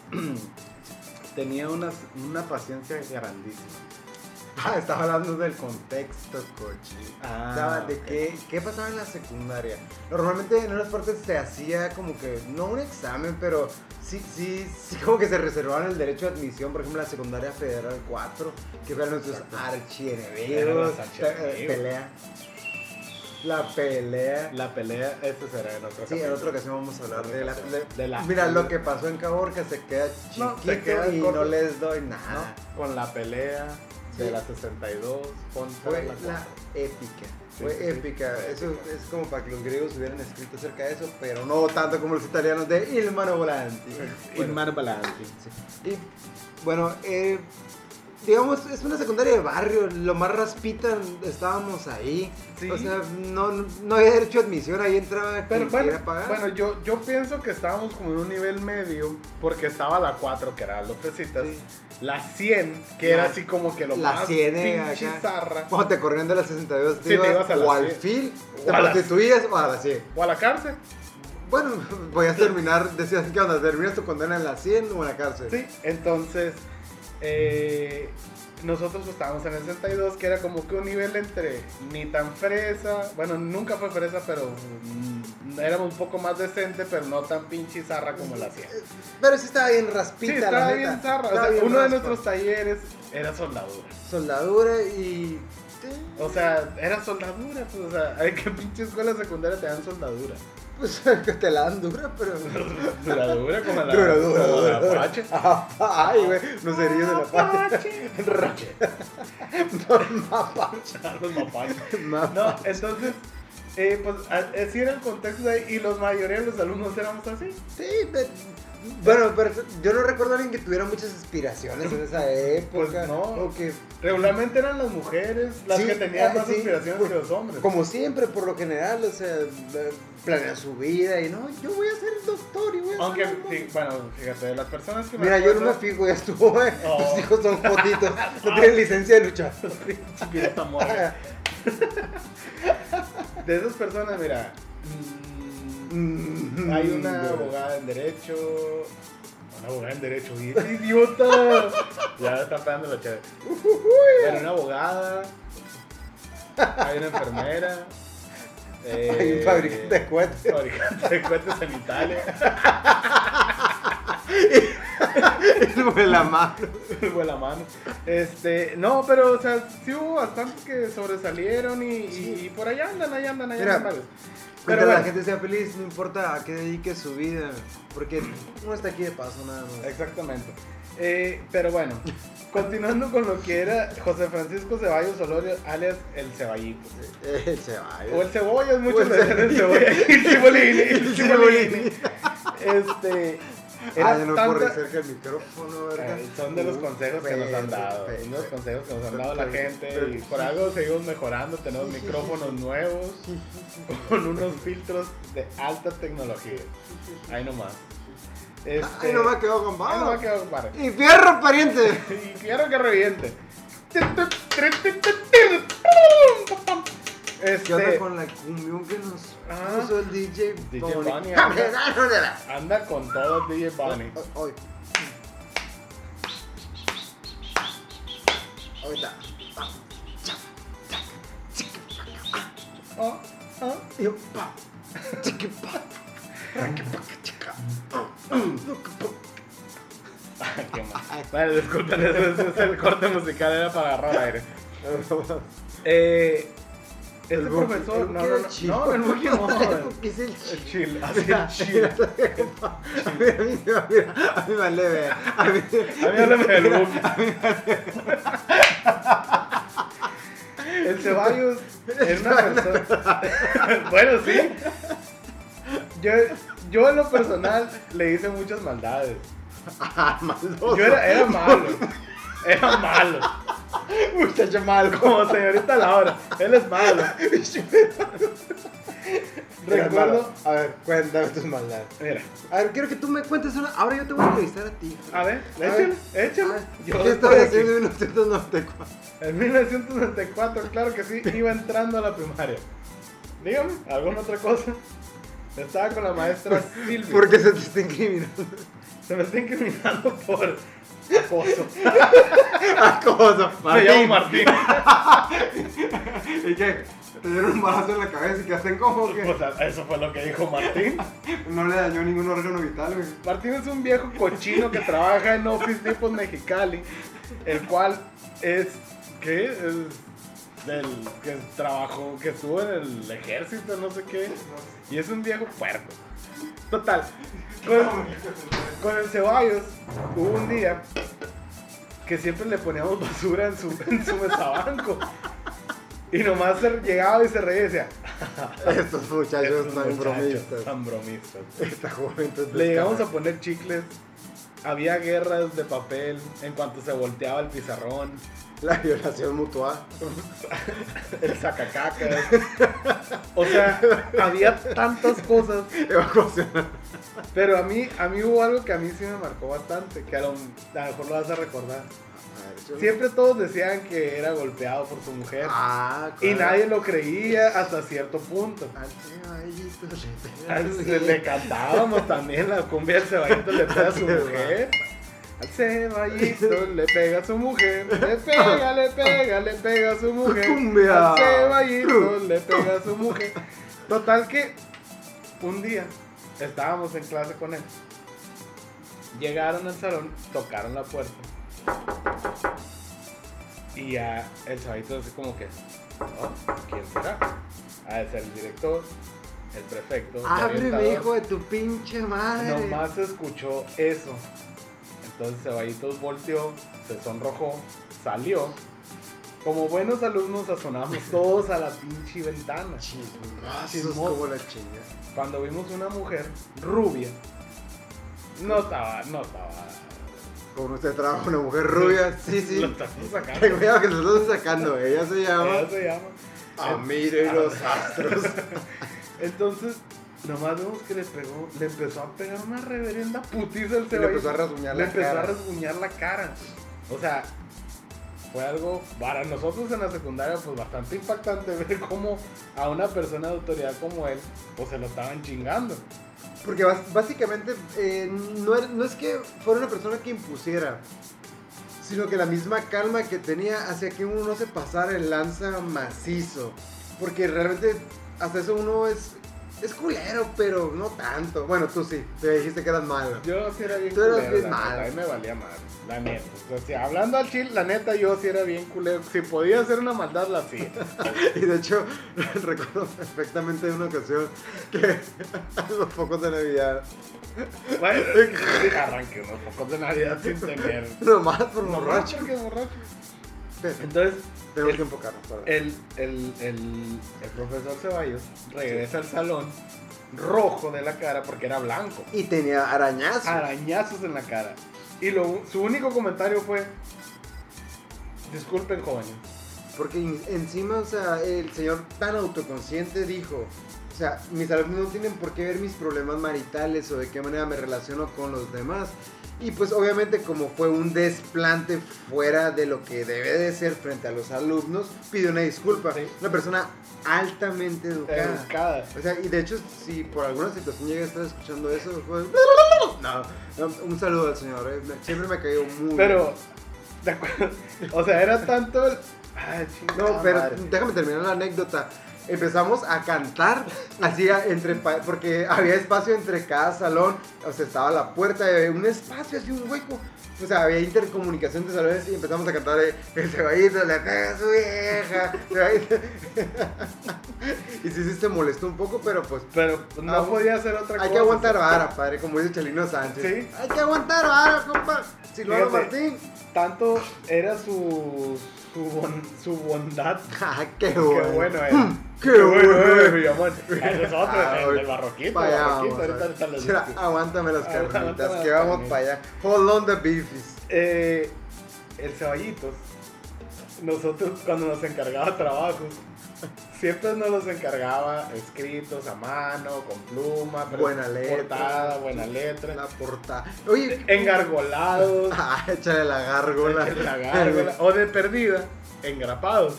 S2: tenía unas, una paciencia grandísima.
S1: Ah, estaba hablando del contexto, coche.
S2: Ah,
S1: Estaba de
S2: ok.
S1: qué, qué pasaba en la secundaria. Normalmente en unas partes se hacía como que, no un examen, pero sí, sí, sí como que se reservaban el derecho de admisión. Por ejemplo, la secundaria federal cuatro, que eran nuestros
S2: Exacto.
S1: archienemigos.
S2: Eran los
S1: pe-
S2: archienemigos.
S1: Pelea. La pelea.
S2: La pelea, este será en otro
S1: Sí, en
S2: capítulo.
S1: otra ocasión vamos a hablar de la, de-
S2: De la-
S1: Mira, lo que pasó en Caborca se queda chiquito
S2: No, se queda
S1: y
S2: corto.
S1: no les doy nada.
S2: ¿no? Con la pelea de
S1: Sí.
S2: la sesenta y dos contra
S1: Fue
S2: la
S1: la
S2: cuatro.
S1: épica,
S2: Sí,
S1: fue
S2: sí, sí.
S1: épica.
S2: Fue
S1: Eso
S2: épica.
S1: es como para que los griegos hubieran escrito acerca de eso, pero no tanto como los italianos de Il Mano Volanti.
S2: Il
S1: Bueno,
S2: Mano Volanti.
S1: sí. Y bueno, eh, digamos, es una secundaria de barrio, lo más raspita estábamos ahí.
S2: Sí.
S1: O sea, no, no había derecho a admisión, ahí entraba
S2: Pero
S1: quien
S2: bueno,
S1: quisiera pagar.
S2: bueno yo, yo pienso que estábamos como en un nivel medio, porque estaba la cuatro, que era Lopecitas,
S1: Sí.
S2: la cien, que
S1: La-
S2: era así como que lo
S1: la
S2: más
S1: cien era
S2: pinche
S1: acá.
S2: zarra,
S1: Cuando te corrían de las sesenta y dos, te
S2: Sí, te
S1: ibas,
S2: ibas a la
S1: o al
S2: cien.
S1: fil,
S2: O
S1: te
S2: a la-
S1: prostituías o a la cien.
S2: o a la cárcel.
S1: Bueno, podías terminar, decías que onda, terminas tu condena en la cien o en la cárcel.
S2: Sí, entonces eh, nosotros pues, estábamos en el sesenta y dos, que era como que un nivel entre ni tan fresa, bueno, nunca fue fresa, pero mm, éramos un poco más decente, pero no tan pinche zarra como la cien.
S1: Pero sí estaba bien raspita,
S2: Sí,
S1: la
S2: estaba
S1: neta.
S2: bien zarra. O
S1: Estaba
S2: sea,
S1: bien
S2: uno de
S1: raspa.
S2: nuestros talleres era soldadura.
S1: Soldadura y...
S2: O sea, era soldadura, pues, o sea, ¿en qué pinche escuela secundaria te dan soldadura?
S1: Pues que te la dan dura, pero...
S2: Duradura como la,
S1: Dura, dura,
S2: como
S1: dura,
S2: la
S1: dura.
S2: Apache.
S1: Ay, güey, los cerillos de la
S2: Apache.
S1: Rache. Mapache.
S2: Los mapaches.
S1: Mapache.
S2: No, entonces, eh, pues a- así era el contexto de ahí, y los mayoría de los alumnos éramos así.
S1: Sí, de- bueno, pero yo no recuerdo a alguien que tuviera muchas aspiraciones en esa época.
S2: Pues no.
S1: O que,
S2: Regularmente eran las mujeres las
S1: Sí,
S2: que tenían
S1: ah,
S2: más
S1: sí,
S2: aspiraciones
S1: pues,
S2: que los hombres.
S1: como siempre, por lo general, o sea, eh, planean su vida y no, yo voy a ser doctor y voy a
S2: Aunque,
S1: ser mamá.
S2: sí, bueno, fíjate, de las personas que me
S1: Mira, yo no me
S2: acuerdo-
S1: fijo, ya estuvo, eh.
S2: Oh.
S1: Tus hijos son jotitos, no tienen licencia de luchar.
S2: Pirata morra. De esas personas, mira, mm, hay una abogada en derecho, una abogada en derecho, bien idiota, ya está pegando la chévere. Bueno, una abogada, hay una enfermera, eh,
S1: Hay un fabricante de cohetes.
S2: fabricante de cohetes en Italia.
S1: El vuelamano.
S2: El vuelamano. Este, no, pero, o sea, sí hubo bastantes que sobresalieron y,
S1: Sí.
S2: y, y por allá andan, ahí andan, ahí
S1: Mira,
S2: andan varios.
S1: Mientras
S2: Pero
S1: la
S2: bueno,
S1: gente sea feliz, no importa a qué dedique su vida, porque uno está aquí de paso nada más.
S2: exactamente. Eh, pero bueno, continuando con lo que era José Francisco Ceballos Solorio, alias el Ceballito.
S1: Eh, El Ceballos.
S2: O el Cebollas,
S1: O
S2: muchos
S1: el
S2: le dicen el Cebolla. El Cibolini, el Cibolini. Este, era
S1: Ah, ya no corre
S2: tanta-
S1: cerca el micrófono, ¿verdad?
S2: Eh, son de los consejos que nos han dado,
S1: Perfecto.
S2: son de los consejos que nos han dado la gente y
S1: Perfecto.
S2: por algo seguimos mejorando, tenemos micrófonos nuevos con unos filtros de alta tecnología, ahí nomás. Este,
S1: Ay, no me quedó
S2: ahí
S1: compadre.
S2: nomás quedó, compadre.
S1: Y fierro, pariente.
S2: Y quiero que reviente.
S1: ¿Qué onda
S2: Este,
S1: con la cumbión que nos
S2: Ah.
S1: puso el D J
S2: D J
S1: Bonnie?
S2: Bonnie,
S1: ¡Ah,
S2: anda con todo el D J Bunny.
S1: Hoy. Ahorita.
S2: Oh, oh.
S1: Y yo, pa. Chiqui, pa. Raqui, pa, chica.
S2: Ay, qué mal. Vale, disculpen, ese, ese es el corte musical, era para agarrar aire. Eh, este
S1: El buque,
S2: profesor,
S1: el
S2: no,
S1: buque
S2: no,
S1: del
S2: no,
S1: chill.
S2: no, el buque no,
S1: El
S2: el,
S1: buque es el
S2: el
S1: chill.
S2: chill, así el chill.
S1: A mí, a mí, a mí, a mí me vale ver. A mí,
S2: A mí háblame del buque. El Ceballos era una persona. Bueno, sí. Yo, yo en lo personal le hice muchas maldades.
S1: Ah, maldoso.
S2: Yo era, era malo. Era malo.
S1: Muchacho malo.
S2: Como señorita Laura. Él es malo. Recuerdo.
S1: A ver, cuéntame tus maldades.
S2: Mira,
S1: A ver, quiero que tú me cuentes una. Ahora yo te voy a entrevistar a ti.
S2: a ver,
S1: A ver.
S2: échale, échale.
S1: Ah,
S2: Yo
S1: ¿Qué
S2: estoy
S1: estabas
S2: aquí.
S1: haciendo en mil novecientos noventa y cuatro?
S2: En mil novecientos noventa y cuatro, claro que sí, iba entrando a la primaria. Dígame, ¿alguna otra cosa? Estaba con la maestra Silvia.
S1: ¿Por qué se te está incriminando?
S2: Se me está incriminando por acoso.
S1: Acoso.
S2: Me llamo Martín.
S1: ¿Y qué? ¿Te dieron un balazo en la cabeza y quedaste en coma o qué?
S2: O sea, eso fue lo que dijo Martín.
S1: No le dañó ningún órgano vital, güey.
S2: Martín es un viejo cochino que trabaja en Office Depot Mexicali, el cual es, ¿qué? Es del que trabajó, que estuvo en el ejército, no sé qué, y es un viejo puerco. Total, con, con el Ceballos hubo un día que siempre le poníamos basura en su, en su mesabanco. Y nomás se llegaba y se reía y decía,
S1: Estos muchachos
S2: "Estos
S1: tan
S2: muchachos
S1: bromistas.
S2: tan bromistas".
S1: Esta juventud.
S2: Le llegamos a poner chicles, había guerras de papel en cuanto se volteaba el pizarrón,
S1: La violación mutual.
S2: el sacacacas. O sea, había tantas cosas,
S1: Evacuación.
S2: pero a mí, a mí hubo algo que a mí sí me marcó bastante, que a lo, a lo mejor lo vas a recordar. Siempre todos decían que era golpeado por su mujer.
S1: Ah,
S2: Y nadie lo creía hasta cierto punto. Al- Le, le cantábamos también la cumbia del Ceballito le pega a su mujer. Al Ceballito le pega a su mujer. Le pega, le pega, le pega a su mujer.
S1: Cumbia.
S2: Al Ceballito le pega a su mujer. Total que un día estábamos en clase con él. Llegaron al salón, tocaron la puerta. Y ya el Ceballito así como que, "Oh, ¿quién será? Ha de ser el director, el prefecto, el
S1: Ábreme,
S2: orientador".
S1: hijo de tu pinche madre.
S2: Nomás se escuchó eso. Entonces Ceballitos volteó, se sonrojó, salió. Como buenos alumnos asomamos todos a la pinche ventana.
S1: Chismosos
S2: Chismosos.
S1: como la chinga.
S2: Cuando vimos una mujer rubia, no estaba, no estaba.
S1: Como usted trabaja una mujer rubia. Sí, sí.
S2: Lo estamos sacando.
S1: Ten cuidado que se lo están sacando. Ella se llama.
S2: Ella se llama.
S1: Amire y los astros.
S2: Entonces, nomás vemos que le pegó, le empezó a pegar una reverenda putiza al
S1: Y le
S2: Ceballito.
S1: empezó a rasguñar
S2: Le
S1: la
S2: empezó
S1: cara.
S2: a rasguñar la cara. O sea, fue algo para nosotros en la secundaria pues bastante impactante ver cómo a una persona de autoridad como él pues se lo estaban chingando.
S1: Porque bas- básicamente eh, no, era- no es que fuera una persona que impusiera, sino que la misma calma que tenía hacía que uno no se pasara el lanza macizo. Porque realmente hasta eso uno es es culero, pero no tanto. Bueno, tú sí, te dijiste que eras malo.
S2: Yo sí era bien
S1: Tú eras
S2: culero,
S1: bien
S2: la
S1: malo.
S2: neta, a mí me valía madre, la neta. O sea, si hablando al chile, la neta, yo sí era bien culero. Si podía hacer una maldad, la hacía.
S1: Y de hecho, recuerdo perfectamente de una ocasión que los focos de Navidad,
S2: Bueno, arranqué unos pocos de Navidad sin tener.
S1: nomás por
S2: No,
S1: borracho.
S2: porque borracho.
S1: Espérate,
S2: Entonces,
S1: tenemos
S2: el-
S1: que enfocarnos. perdón.
S2: el, el, el, el profesor Ceballos regresa al salón rojo de la cara porque era blanco.
S1: Y tenía arañazos.
S2: Arañazos en la cara. Y lo, su único comentario fue: disculpen, jóvenes.
S1: Porque en- encima, o sea, el señor tan autoconsciente dijo, o sea, mis alumnos no tienen por qué ver mis problemas maritales o de qué manera me relaciono con los demás. Y pues obviamente como fue un desplante fuera de lo que debe de ser frente a los alumnos, pidió una disculpa.
S2: Sí.
S1: Una persona altamente educada.
S2: Educada.
S1: O sea, y de hecho, si por alguna situación llega a estar escuchando eso, fue... No, no, un saludo al señor, eh, me- siempre me cayó muy
S2: Pero,
S1: bien.
S2: ¿de acuerdo? O sea, era tanto el. Ay, chingada
S1: No, pero
S2: madre.
S1: déjame terminar la anécdota. Empezamos a cantar, así a- entre pa- porque había espacio entre cada salón, o sea, estaba la puerta, había un espacio, así un hueco. O sea, había intercomunicación de salones y empezamos a cantar eh, el Ceballito le pega a su vieja. Ceballito. Y sí, sí se molestó un poco, pero pues
S2: Pero no
S1: Ah,
S2: podía hacer otra cosa.
S1: hay que aguantar vara, padre, como dice Chalino Sánchez.
S2: Sí.
S1: Hay que aguantar vara, compa. Silvano
S2: Fíjate.
S1: Martín.
S2: Tanto era su. Su, bon- su bondad.
S1: Ah, qué
S2: Qué
S1: bueno.
S2: bueno era.
S1: Qué bueno
S2: era,
S1: era.
S2: Villamón. Ese es otro,
S1: Ah,
S2: el del barroquito.
S1: Pa'
S2: el
S1: allá
S2: barroquito,
S1: vamos,
S2: ahorita-
S1: a
S2: ahorita
S1: ver.
S2: les
S1: Será,
S2: digo.
S1: aguántame las
S2: Ah,
S1: carnitas,
S2: aguántame
S1: que
S2: las
S1: vamos
S2: carnitas.
S1: para allá. Hold on the beefies.
S2: Eh, el Ceballitos, nosotros cuando nos encargaba trabajos, siempre nos los encargaba escritos a mano, con pluma, pero
S1: Buena letra.
S2: portada, buena letra,
S1: La portada. Oye,
S2: engargolados,
S1: ah, échale la gárgola.
S2: la gárgola, o de perdida, engrapados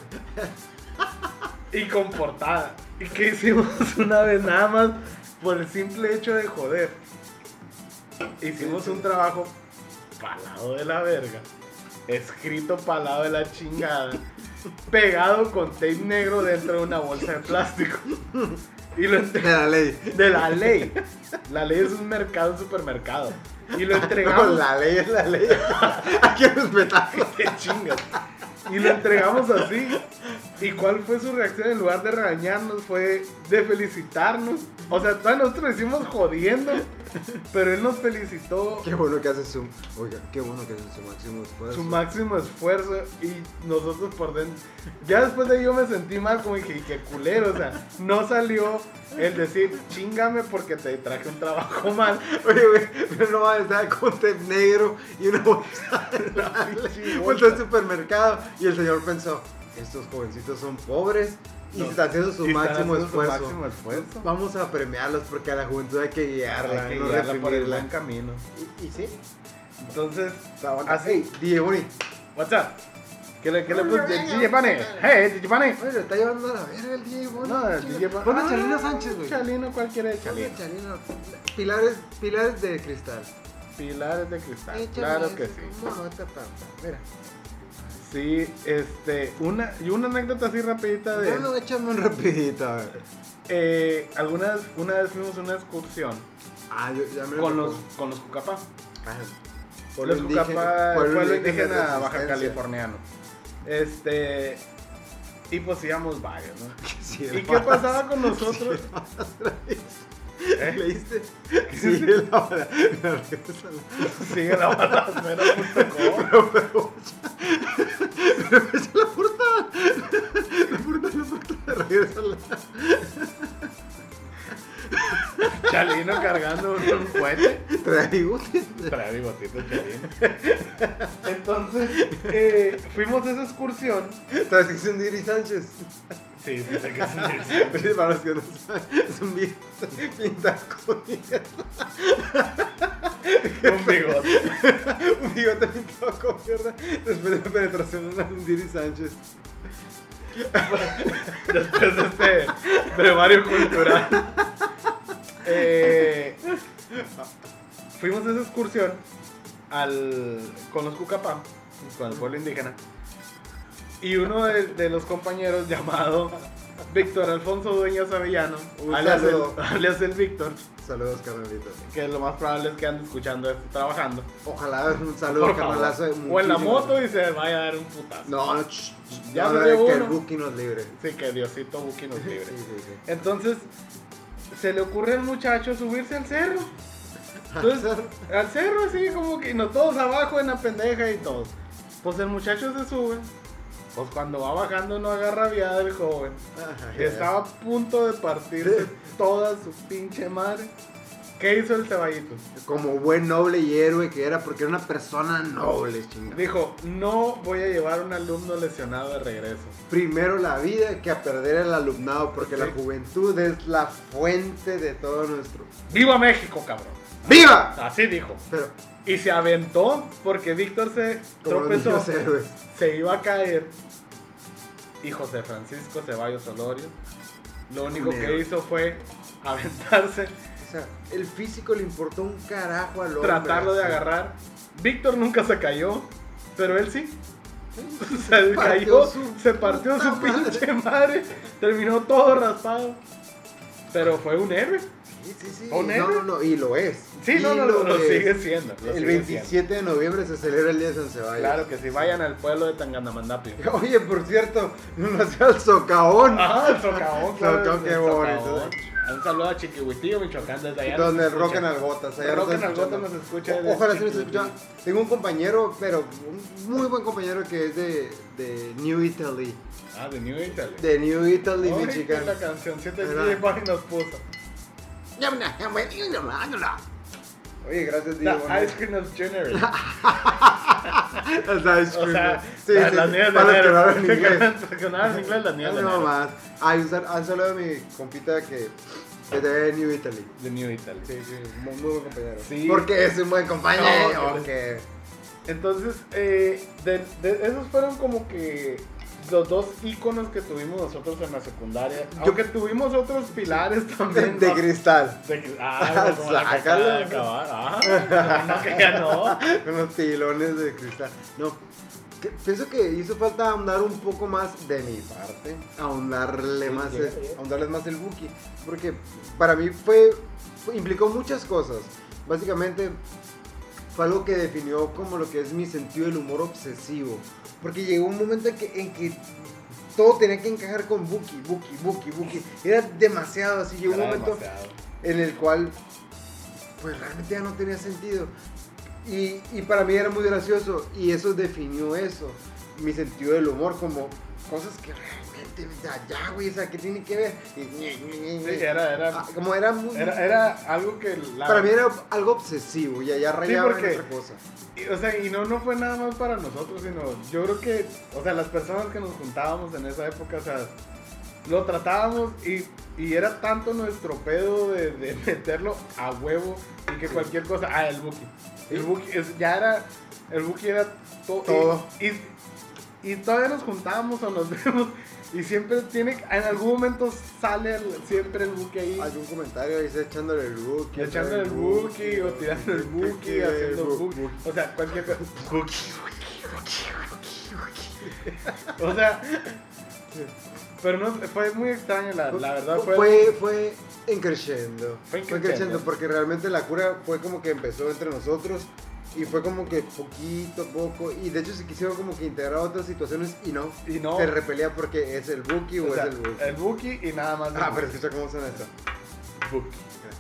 S2: y con portada. ¿Y qué hicimos una vez nada más por el simple hecho de joder? Hicimos un trabajo palado de la verga, escrito palado de la chingada, pegado con tape negro dentro de una bolsa de plástico. Y lo
S1: De
S2: entre-
S1: la ley.
S2: de la ley. La ley es un mercado, un supermercado. Y lo
S1: No,
S2: entregamos.
S1: la ley es la ley. Hay que respetarlo.
S2: ¡Qué chingas! Y lo entregamos así. ¿Y cuál fue su reacción? En lugar de regañarnos, fue de felicitarnos. O sea, todos nosotros lo hicimos jodiendo, pero él nos felicitó.
S1: Qué bueno que hace su. Oiga, qué bueno que hace su máximo esfuerzo.
S2: Su máximo esfuerzo y nosotros por dentro. Ya después de ahí yo me sentí mal, como dije, qué culero. O sea, no salió el decir, chingame porque te traje un trabajo mal.
S1: Oye, güey, pero no va a estar con tape negro y una bolsa de la ley. Vuelto al supermercado y el señor pensó, estos jovencitos son pobres y
S2: No,
S1: se están haciendo su
S2: y están
S1: máximo
S2: haciendo su
S1: esfuerzo.
S2: máximo esfuerzo.
S1: Vamos a premiarlos porque a la juventud hay que guiarla,
S2: Hay que
S1: no
S2: guiarla por el
S1: reprimirla.
S2: buen camino.
S1: Y, y sí,
S2: Entonces,
S1: aguanta.
S2: así.
S1: Hey, D J Bonnie.
S2: what's up? ¿Qué le, qué le puse? D J Pane. Hey, D J Pane.
S1: Oye, le está llevando a la verga el D J Bonnie.
S2: No, el D J Pane.
S1: Ponle Chalino Sánchez, güey.
S2: Chalino, cualquiera de Chalino.
S1: Ponle Chalino. Pilares, pilares de cristal.
S2: Pilares de cristal.
S1: Échale
S2: Claro
S1: eso,
S2: que sí.
S1: ¿cómo no te pasa? Mira.
S2: Sí, este, una, y una anécdota así rapidita de...
S1: Bueno, échame un rapidito, a ver.
S2: Eh, algunas, una vez fuimos a una excursión
S1: Ah, yo, ya me lo
S2: con los,
S1: tocó.
S2: con los Cucapá.
S1: Ah,
S2: Los
S1: indígena-
S2: Cucapá,
S1: pueblo
S2: pueblo
S1: indígena
S2: indígena
S1: de
S2: baja
S1: resistencia.
S2: californiano. Este, y pues íbamos varios, ¿no?
S1: Sí,
S2: ¿Y qué pasaba con nosotros? ¿Eh?
S1: ¿Leíste? Sí, la la- la-
S2: Sigue la balacera punto com.
S1: Pero, pero, pero echa la portada. La portada, la portada, regresa la.
S2: Chalino cargando un, un cohete.
S1: Trae bigotes.
S2: Trae bigotito Chalino. Entonces, eh, fuimos a esa excursión.
S1: Transición de Iri Sánchez.
S2: Sí, sí, sé que es un
S1: Pero para los que no saben, es un viejo pinta con
S2: un bigote.
S1: un bigote pintado con mierda después de la penetración de un Iri Sánchez.
S2: Después de este brevario cultural. Eh, fuimos a esa excursión al, con los Cucapá, con el pueblo indígena. Y uno de, de los compañeros llamado Víctor Alfonso Dueñas Avellano,
S1: Un
S2: alias el,
S1: saludo.
S2: alias el Víctor,
S1: Saludos, carnalito.
S2: que lo más probable es que ande escuchando esto trabajando.
S1: Ojalá un saludo,
S2: Por favor.
S1: carnalazo.
S2: O en la
S1: muchísimas
S2: moto y se vaya a dar un putazo.
S1: No, no, ch-
S2: Ya
S1: no,
S2: se dio
S1: que el
S2: uno.
S1: Buki nos libre.
S2: Sí, que Diosito Buki nos libre.
S1: Sí, sí, sí.
S2: Entonces, se le ocurre al muchacho subirse al cerro. Entonces, al cerro así como que no todos abajo en la pendeja y todo. Pues el muchacho se sube. Pues cuando va bajando no agarra viada el joven.
S1: Ajá,
S2: Que estaba a punto de partirse toda su pinche madre. ¿Qué hizo el ceballito?
S1: Como buen noble y héroe que era, porque era una persona noble, chingada.
S2: Dijo, no voy a llevar un alumno lesionado de regreso.
S1: Primero la vida que a perder el alumnado, porque
S2: Sí.
S1: la juventud es la fuente de todo nuestro.
S2: ¡Viva México, cabrón!
S1: ¡Viva!
S2: Así dijo.
S1: Pero,
S2: Y se aventó porque Víctor se
S1: como los
S2: tropezó,
S1: niños héroes.
S2: se iba a caer. Y José Francisco Ceballos Osorio lo único
S1: Un
S2: que
S1: héroe.
S2: hizo fue aventarse,
S1: O sea, el físico le importó un carajo al hombre.
S2: tratarlo de
S1: así.
S2: agarrar. Víctor nunca se cayó, pero él sí. Se
S1: Partió
S2: cayó,
S1: su
S2: se partió
S1: puta
S2: su
S1: madre.
S2: pinche madre, terminó todo raspado. Pero fue un héroe.
S1: Sí, sí, sí.
S2: ¿Un
S1: No,
S2: héroe?
S1: no, no, y lo es.
S2: Sí,
S1: Y
S2: no, no, lo, lo
S1: es.
S2: sigue siendo. lo
S1: El
S2: sigue
S1: veintisiete de noviembre se celebra el Día de San
S2: siendo.
S1: Ceballos.
S2: Claro que si vayan al pueblo de Tangamandapio.
S1: Oye, por cierto, nos nació el socavón.
S2: Ah, el socavón, claro.
S1: Socavón, qué
S2: el
S1: bonito.
S2: Socavón. Un saludo a Chiquihuitillo, Michoacán, desde allá.
S1: Donde
S2: nos
S1: el rock en
S2: escucha.
S1: algotas. allá
S2: El
S1: nos
S2: rock en
S1: está
S2: algotas
S1: escuchando.
S2: nos escucha.
S1: O-
S2: desde
S1: Ojalá se nos
S2: Chiquihuitillo.
S1: escucha. Tengo un compañero, pero un muy buen compañero que es de, de New Italy.
S2: Ah, de New Italy.
S1: De New Italy,
S2: Ay,
S1: Michigan.
S2: la cancioncita
S1: Ajá.
S2: de J nos puso.
S1: Oye, gracias,
S2: The
S1: Diego.
S2: Ice Cream of January.
S1: El ice
S2: O
S1: cream.
S2: sea,
S1: sí,
S2: la-
S1: sí,
S2: las niñas de
S1: para los que
S2: enero.
S1: no hablan
S2: Sí,
S1: inglés.
S2: que- que no hablan inglés, las niñas de
S1: No
S2: enero.
S1: más. Ay, un sal- un saludo a mi compita que que es de New Italy.
S2: De New Italy.
S1: Sí, sí, muy, muy buen compañero.
S2: Sí.
S1: Porque es un buen compañero.
S2: No,
S1: porque...
S2: Entonces, eh, de, de- esos fueron como que los dos íconos que tuvimos nosotros en la secundaria. Aunque tuvimos otros pilares
S1: De,
S2: también.
S1: de
S2: ¿no?
S1: cristal.
S2: De- ah, como la que
S1: Sácalo.
S2: acaba de acabar. Ah, no, que ya no.
S1: Con los pilones de cristal. No. que- pienso que hizo falta ahondar un poco más de mi parte. Ahondarle
S2: Sí,
S1: más,
S2: llega,
S1: es-
S2: llega.
S1: ahondarles más el Buki. Porque para mí fue, fue- implicó muchas cosas. Básicamente fue algo que definió como lo que es mi sentido del humor obsesivo. Porque llegó un momento en que, en que todo tenía que encajar con Buki, Buki, Buki, Buki. Era demasiado así. Llegó un
S2: Era
S1: momento
S2: demasiado.
S1: en el cual pues realmente ya no tenía sentido. Y, y para mí era muy gracioso y eso definió eso, mi sentido del humor, como cosas que realmente, ya, ya güey, o sea, ¿qué tiene que ver? Y-
S2: Sí, era, era,
S1: Ah, como era muy...
S2: era, era algo que la,
S1: para mí era algo obsesivo y allá rayaba
S2: porque-
S1: en otra cosa.
S2: y, o sea, y no, no fue nada más para nosotros, sino yo creo que, o sea, las personas que nos juntábamos en esa época, o sea, lo tratábamos y, y era tanto nuestro pedo de, de meterlo a huevo y que cualquier cosa, ah, el Buki, el
S1: Sí.
S2: Buki, es- ya era, el Buki era to-
S1: Todo.
S2: Y, y, y todavía nos juntábamos o nos vemos y siempre tiene, en algún momento sale el- siempre el Buki ahí.
S1: Algún comentario ahí está echándole el Buki.
S2: Echando el buki o tirando el buki, haciendo buki. O sea, cualquier cosa. Buki, O sea, pero no, fue muy extraño, la, la verdad. Fue,
S1: Fue, fue en crescendo.
S2: Fue en
S1: Fue en
S2: crescendo.
S1: crescendo porque realmente la cura fue como que empezó entre nosotros y fue como que poquito a poco. Y de hecho se quisieron como que integrar a otras situaciones y no.
S2: y no.
S1: Se repelía porque es el Buki o,
S2: O sea,
S1: es el Buki.
S2: el buki y nada más.
S1: Ah, pero escucha cómo suena esto.
S2: Buki.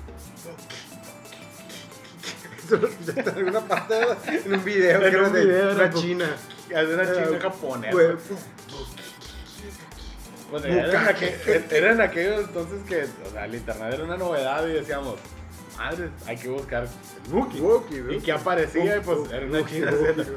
S1: Eso lo escuchaste en alguna parte en un video
S2: En
S1: que era
S2: un
S1: de
S2: video,
S1: una
S2: era
S1: china.
S2: Es una
S1: Era-
S2: china japonesa.
S1: Fue-
S2: Pues era en,
S1: Bukake.
S2: aquel- era en aquellos entonces que, o sea, el internet era una novedad y decíamos, madre, hay que buscar el buki.
S1: Buki,
S2: Y
S1: Buki.
S2: que aparecía y pues
S1: Buki,
S2: era una
S1: Buki,
S2: china
S1: Buki.
S2: haciendo.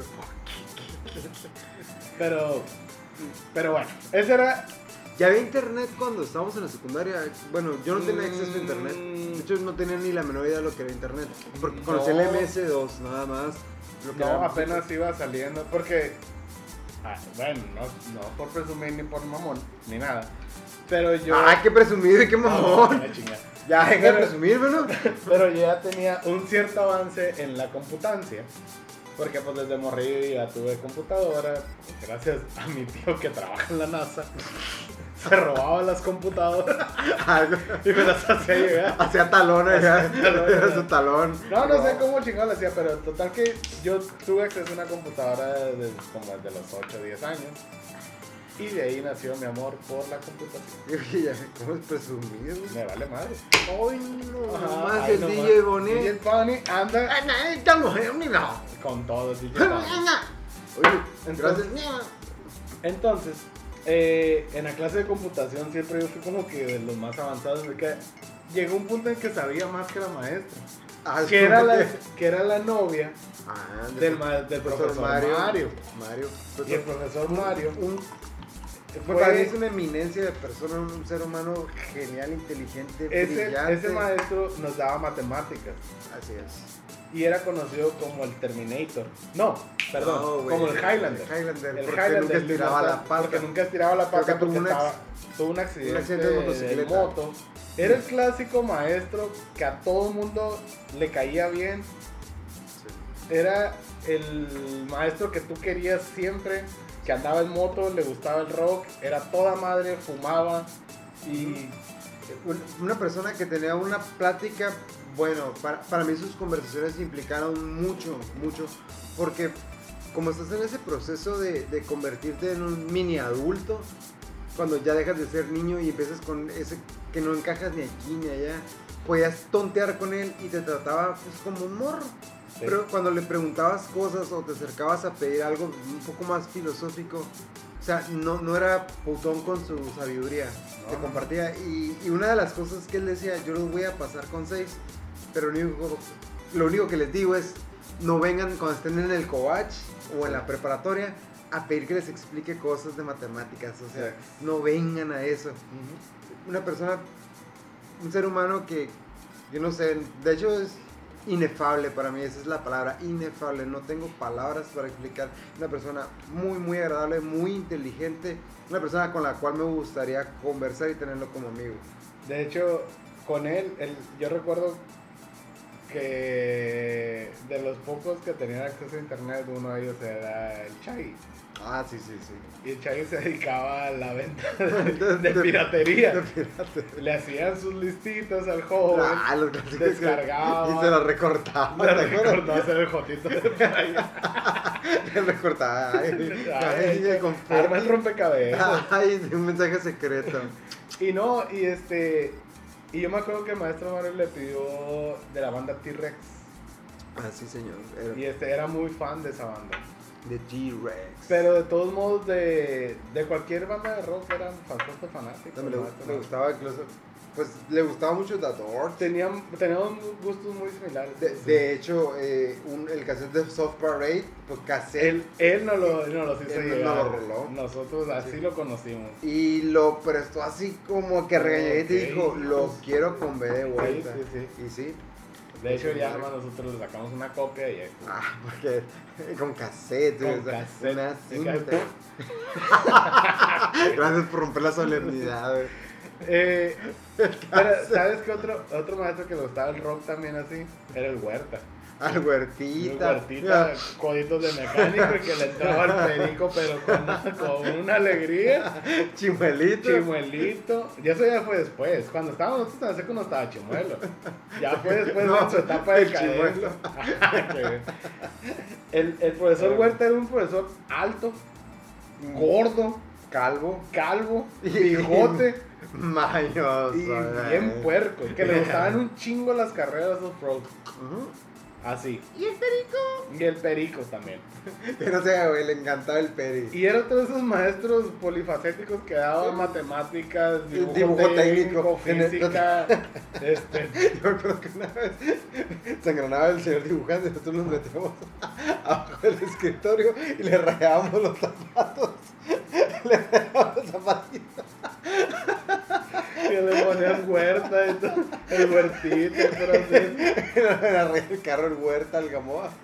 S2: Pero, pero bueno, ese era.
S1: Ya había internet cuando estábamos en la secundaria. Bueno, yo no tenía acceso a
S2: Mm.
S1: internet. De hecho, no tenía ni la menor idea de lo que era internet. Porque conocí
S2: No.
S1: el M S dos, nada más. Lo que
S2: No,
S1: era-
S2: apenas iba saliendo, porque, ah, bueno, no, no por presumir ni por mamón, ni nada, pero yo...
S1: ¡Ay, qué presumido y qué
S2: No,
S1: mamón!
S2: la chingada.
S1: Ya, deja de
S2: Pero-
S1: presumir, ¿no?
S2: Pero yo ya tenía un cierto avance en la computancia, porque pues desde morrillo ya tuve computadora, gracias a mi tío que trabaja en la NASA, se robaba las computadoras y me las hacía llegar.
S1: Hacía talones, ya.
S2: Talón,
S1: Era
S2: ¿no?
S1: su talón.
S2: No, no sé cómo chingado lo hacía, pero total que yo tuve acceso a una computadora desde como desde los ocho o diez años. Y de ahí nació mi amor por la computación.
S1: Yo dije, ya, ¿cómo es presumido?
S2: Me vale madre.
S1: Ay, no,
S2: Ajá,
S1: más
S2: ay,
S1: el
S2: no
S1: D
S2: más.
S1: J Bonnie.
S2: D J Bonnie anda
S1: Ay, no, estamos en un no.
S2: con todo, D J Bonnie.
S1: Oye,
S2: Entonces-
S1: gracias.
S2: Entonces, eh, en la clase de computación siempre yo fui como que de los más avanzados. De que llegó un punto en que sabía más que la maestra.
S1: Ah, es
S2: Que
S1: como
S2: era la,
S1: que-
S2: que era la novia
S1: Ah,
S2: del, ma- del profesor Mario. Mario.
S1: Mario.
S2: Y el profesor Mario
S1: Un,
S2: fue-
S1: para mí es una eminencia de persona, un ser humano genial, inteligente,
S2: ese,
S1: brillante.
S2: ese maestro nos daba matemáticas.
S1: Así es.
S2: Y era conocido como el Terminator. No, perdón,
S1: No, güey,
S2: como el Highlander.
S1: El Highlander,
S2: El
S1: porque
S2: Highlander
S1: nunca estiraba
S2: nunca-
S1: la pata.
S2: Porque nunca estiraba la
S1: Creo que
S2: pata
S1: tuvo
S2: porque
S1: un
S2: estaba,
S1: acc-
S2: tuvo un accidente,
S1: un accidente de
S2: de,
S1: motocicleta.
S2: de moto. Era el clásico maestro que a todo el mundo le caía bien. Era el maestro que tú querías siempre, que andaba en moto, le gustaba el rock, era toda madre, fumaba y...
S1: Un- Una persona que tenía una plática, bueno, para, para mí sus conversaciones implicaron mucho, mucho, porque como estás en ese proceso de, de convertirte en un mini adulto, cuando ya dejas de ser niño y empiezas con ese que no encajas ni aquí ni allá, podías tontear con él y te trataba pues como un morro.
S2: Sí.
S1: Pero cuando le preguntabas cosas o te acercabas a pedir algo un poco más filosófico, o sea, no, no era putón con su sabiduría,
S2: No.
S1: te compartía. Y, y una de las cosas que él decía, yo los voy a pasar con seis, pero lo único, lo único que les digo es, no vengan cuando estén en el Covach o en la preparatoria a pedir que les explique cosas de matemáticas, o sea,
S2: Sí.
S1: no vengan a eso. Una persona, un ser humano que, yo no sé, de hecho es inefable para mí, esa es la palabra, inefable, no tengo palabras para explicar. Una persona muy, muy agradable, muy inteligente, una persona con la cual me gustaría conversar y tenerlo como amigo.
S2: De hecho, con él, él- yo recuerdo que de los pocos que tenían acceso a internet, uno de ellos era el Chagui.
S1: Ah, sí, sí, sí.
S2: Y el Chagui se dedicaba a la venta de, de piratería.
S1: De pirata.
S2: Le hacían sus listitas al joven.
S1: Ah, los clásicos que-
S2: Descargaba.
S1: Y se las recortaba.
S2: Le
S1: ¿te acuerdas?
S2: recordó hacer el jotito de por allá.
S1: Le recortaba. Ay,
S2: Ay,
S1: ay, con
S2: Arma el rompecabezas.
S1: Ay, un mensaje secreto.
S2: Y no, y este. Y yo me acuerdo que el maestro Mario le pidió de la banda T-Rex.
S1: Ah, sí, señor. Era
S2: Y este era muy fan de esa banda.
S1: de T-Rex.
S2: Pero de todos modos, de, de cualquier banda de rock eran bastante fanáticos.
S1: No, le,
S2: maestro
S1: le
S2: Mario.
S1: gustaba incluso. Pues le gustaba mucho The Doors.
S2: Tenían, teníamos gustos muy similares.
S1: De, de hecho, eh, un, el cassette de Soft Parade, pues cassette.
S2: Él, él no lo, no los hizo
S1: Él no
S2: llegar.
S1: lo roló.
S2: Nosotros así
S1: Sí.
S2: lo conocimos.
S1: Y lo prestó así como que regañadito y
S2: Ok.
S1: dijo, lo quiero con B de vuelta.
S2: Sí, sí,
S1: Y sí.
S2: De hecho,
S1: Sí,
S2: ya
S1: sí.
S2: nomás nosotros le sacamos una copia y ya.
S1: Ah, porque con cassette.
S2: Con
S1: o sea,
S2: cassette.
S1: Una
S2: De
S1: cinta.
S2: cassette.
S1: Gracias por romper la solemnidad. güey.
S2: Eh, pero, ¿sabes qué otro, otro maestro que le gustaba el rock también así? Era el Huerta.
S1: Al
S2: El
S1: huertita.
S2: Huertita, coditos de mecánico y que le entraba al perico, pero con, con una alegría.
S1: Chimuelito.
S2: Chimuelito. Y eso ya fue después. Cuando estábamos nosotros en la seco no estaba Chimuelo. Ya fue después
S1: No,
S2: de su etapa de
S1: el
S2: cadencia.
S1: Chimuelo.
S2: Qué bien. el, el profesor Huerta era un profesor alto, gordo,
S1: Calvo.
S2: calvo, bigote
S1: Mañoso.
S2: y
S1: güey.
S2: bien puerco. Que le gustaban un chingo las carreras off-road.
S1: Ujú.
S2: Así.
S1: Y el perico.
S2: Y el perico también.
S1: Que no sé, güey, le encantaba el peri.
S2: Y era otro de esos maestros polifacéticos que daban
S1: Sí.
S2: matemáticas, dibujo,
S1: Dibujo
S2: técnico,
S1: técnico. En el-
S2: física. este,
S1: Yo me acuerdo que una vez se engranaba el señor dibujante y nosotros nos metíamos abajo del escritorio y le rayábamos los zapatos. Le rayábamos los zapatitos.
S2: que le ponían huerta y todo, el huertito, pero así.
S1: Le rayaba el carro, el huerta, el gamoa.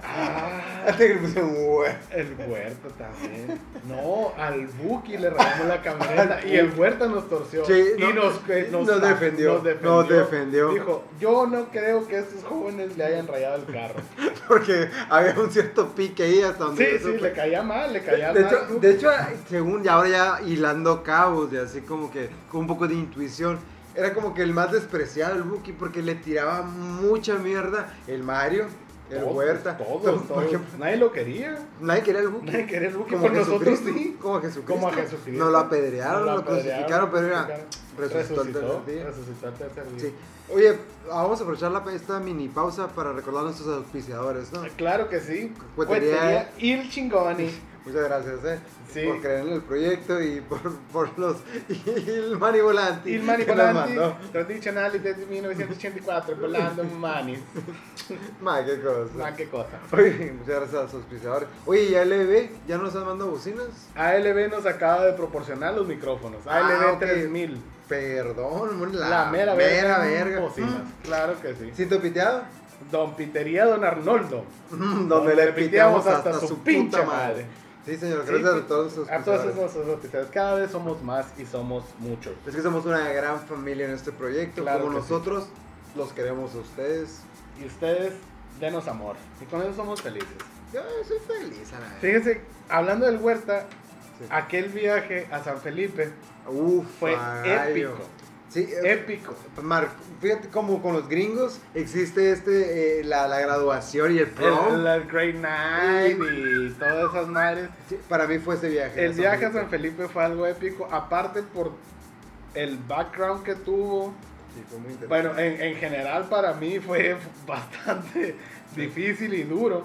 S2: Ah,
S1: Antes que le pusieron Huerta.
S2: el Huerta también. No, al Buki le regalamos la camioneta y el Huerta nos torció.
S1: Sí,
S2: y
S1: no,
S2: nos, eh, nos,
S1: nos defendió,
S2: nos defendió.
S1: nos defendió.
S2: Dijo, yo no creo que estos jóvenes le hayan rayado el carro.
S1: Porque había un cierto pique ahí hasta donde.
S2: Sí,
S1: yo
S2: sí,
S1: supe.
S2: le caía mal, le caía
S1: De
S2: mal.
S1: hecho, de hecho, según ya ahora ya hilando cabos y así como que con un poco de intuición, era como que el más despreciado el Buki porque le tiraba mucha mierda el Mario, el
S2: Todos,
S1: Huerta.
S2: Todos,
S1: Por
S2: todos.
S1: ejemplo,
S2: Nadie lo quería.
S1: nadie quería el Buki.
S2: Nadie quería el Buki,
S1: Como
S2: por nosotros
S1: Jesucristo,
S2: sí.
S1: Como a Jesucristo.
S2: Como a Jesucristo.
S1: Nos lo apedrearon,
S2: Nos
S1: lo,
S2: apedrearon,
S1: crucificaron, pero mira,
S2: crucificaron.
S1: resucitó el
S2: Resucitó,
S1: tercer día.
S2: resucitó el tercer día.
S1: Sí. Oye, vamos a aprovechar la, esta mini pausa para recordar a nuestros auspiciadores, ¿no?
S2: Claro que sí.
S1: Cuetería.
S2: Cuetería Il Chingoni.
S1: Muchas gracias, ¿eh?
S2: Sí.
S1: Por creer en el proyecto y por, por los... Y el Mani Volanti.
S2: Il Mani
S1: que nos
S2: Volanti,
S1: mandó.
S2: tradizionali del millenovecentoottantaquattro, volando mani.
S1: Ma, qué cosa.
S2: Ma, qué cosa.
S1: Oye, muchas gracias a los auspiciadores. Oye, ¿y A L B ya nos han mandado bocinas?
S2: A L B nos acaba de proporcionar los micrófonos. A L B
S1: Ah, ok.
S2: tres mil.
S1: Perdón, la,
S2: La, mera,
S1: mera
S2: verga.
S1: verga.
S2: Bocinas.
S1: Mm.
S2: Claro que sí.
S1: ¿Cinto piteado?
S2: Don Pitería Don Arnoldo.
S1: Mm, Donde le piteamos hasta, su
S2: pinche
S1: puta madre.
S2: madre.
S1: Sí, señor,
S2: Sí,
S1: gracias
S2: pues,
S1: a todos los
S2: A todos
S1: auspiciadores.
S2: esos auspiciadores. Cada vez somos más y somos muchos.
S1: Es que somos una gran familia en este proyecto.
S2: Claro
S1: Como
S2: que
S1: nosotros los queremos a ustedes.
S2: Y ustedes, denos amor. Y con eso somos felices.
S1: Yo soy feliz, a la vez.
S2: Fíjense, hablando del Huerta,
S1: Sí.
S2: aquel viaje a San Felipe
S1: Uf,
S2: fue
S1: gallo.
S2: épico.
S1: Sí, eh,
S2: Épico.
S1: Mar, fíjate como con los gringos existe este eh, la, la graduación y el prom.
S2: El, el Great Night y todas esas madres.
S1: Sí, para mí fue ese viaje.
S2: El viaje a San Felipe fue algo épico, aparte por el background que tuvo.
S1: Sí, fue muy interesante.
S2: Bueno, en, en general para mí fue bastante difícil y duro.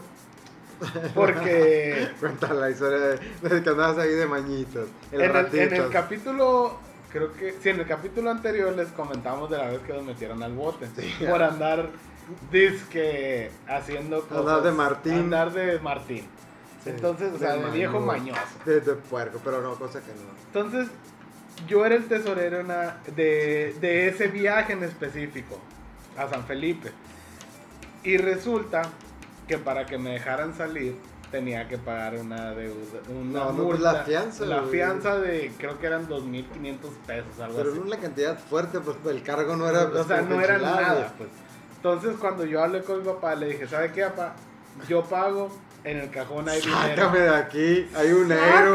S2: Porque
S1: Cuenta la historia de, de que andabas ahí de mañitos. El
S2: en el, en el
S1: ratitos.
S2: capítulo, creo que, sí, en el capítulo anterior les comentamos de la vez que nos metieron al bote.
S1: Sí.
S2: Por andar, disque, haciendo cosas.
S1: Andar de Martín.
S2: Andar de Martín.
S1: Sí,
S2: Entonces, o sea, de viejo
S1: mañoso.
S2: mañoso.
S1: De, de puerco, pero no, cosa que no.
S2: Entonces, yo era el tesorero en la- de, de ese viaje en específico a San Felipe. Y resulta que para que me dejaran salir tenía que pagar una deuda, una
S1: No, no,
S2: multa.
S1: pues la fianza,
S2: La
S1: güey.
S2: fianza de, creo que eran dos mil quinientos pesos, algo
S1: Pero
S2: así.
S1: no una cantidad fuerte, pues el cargo no era. pues,
S2: O sea,
S1: como
S2: no
S1: que
S2: era
S1: enchilado.
S2: nada, pues. Entonces, cuando yo hablé con mi papá, le dije, ¿sabe qué, papá? Yo pago, en el cajón hay dinero.
S1: Sácame de aquí, hay un negro.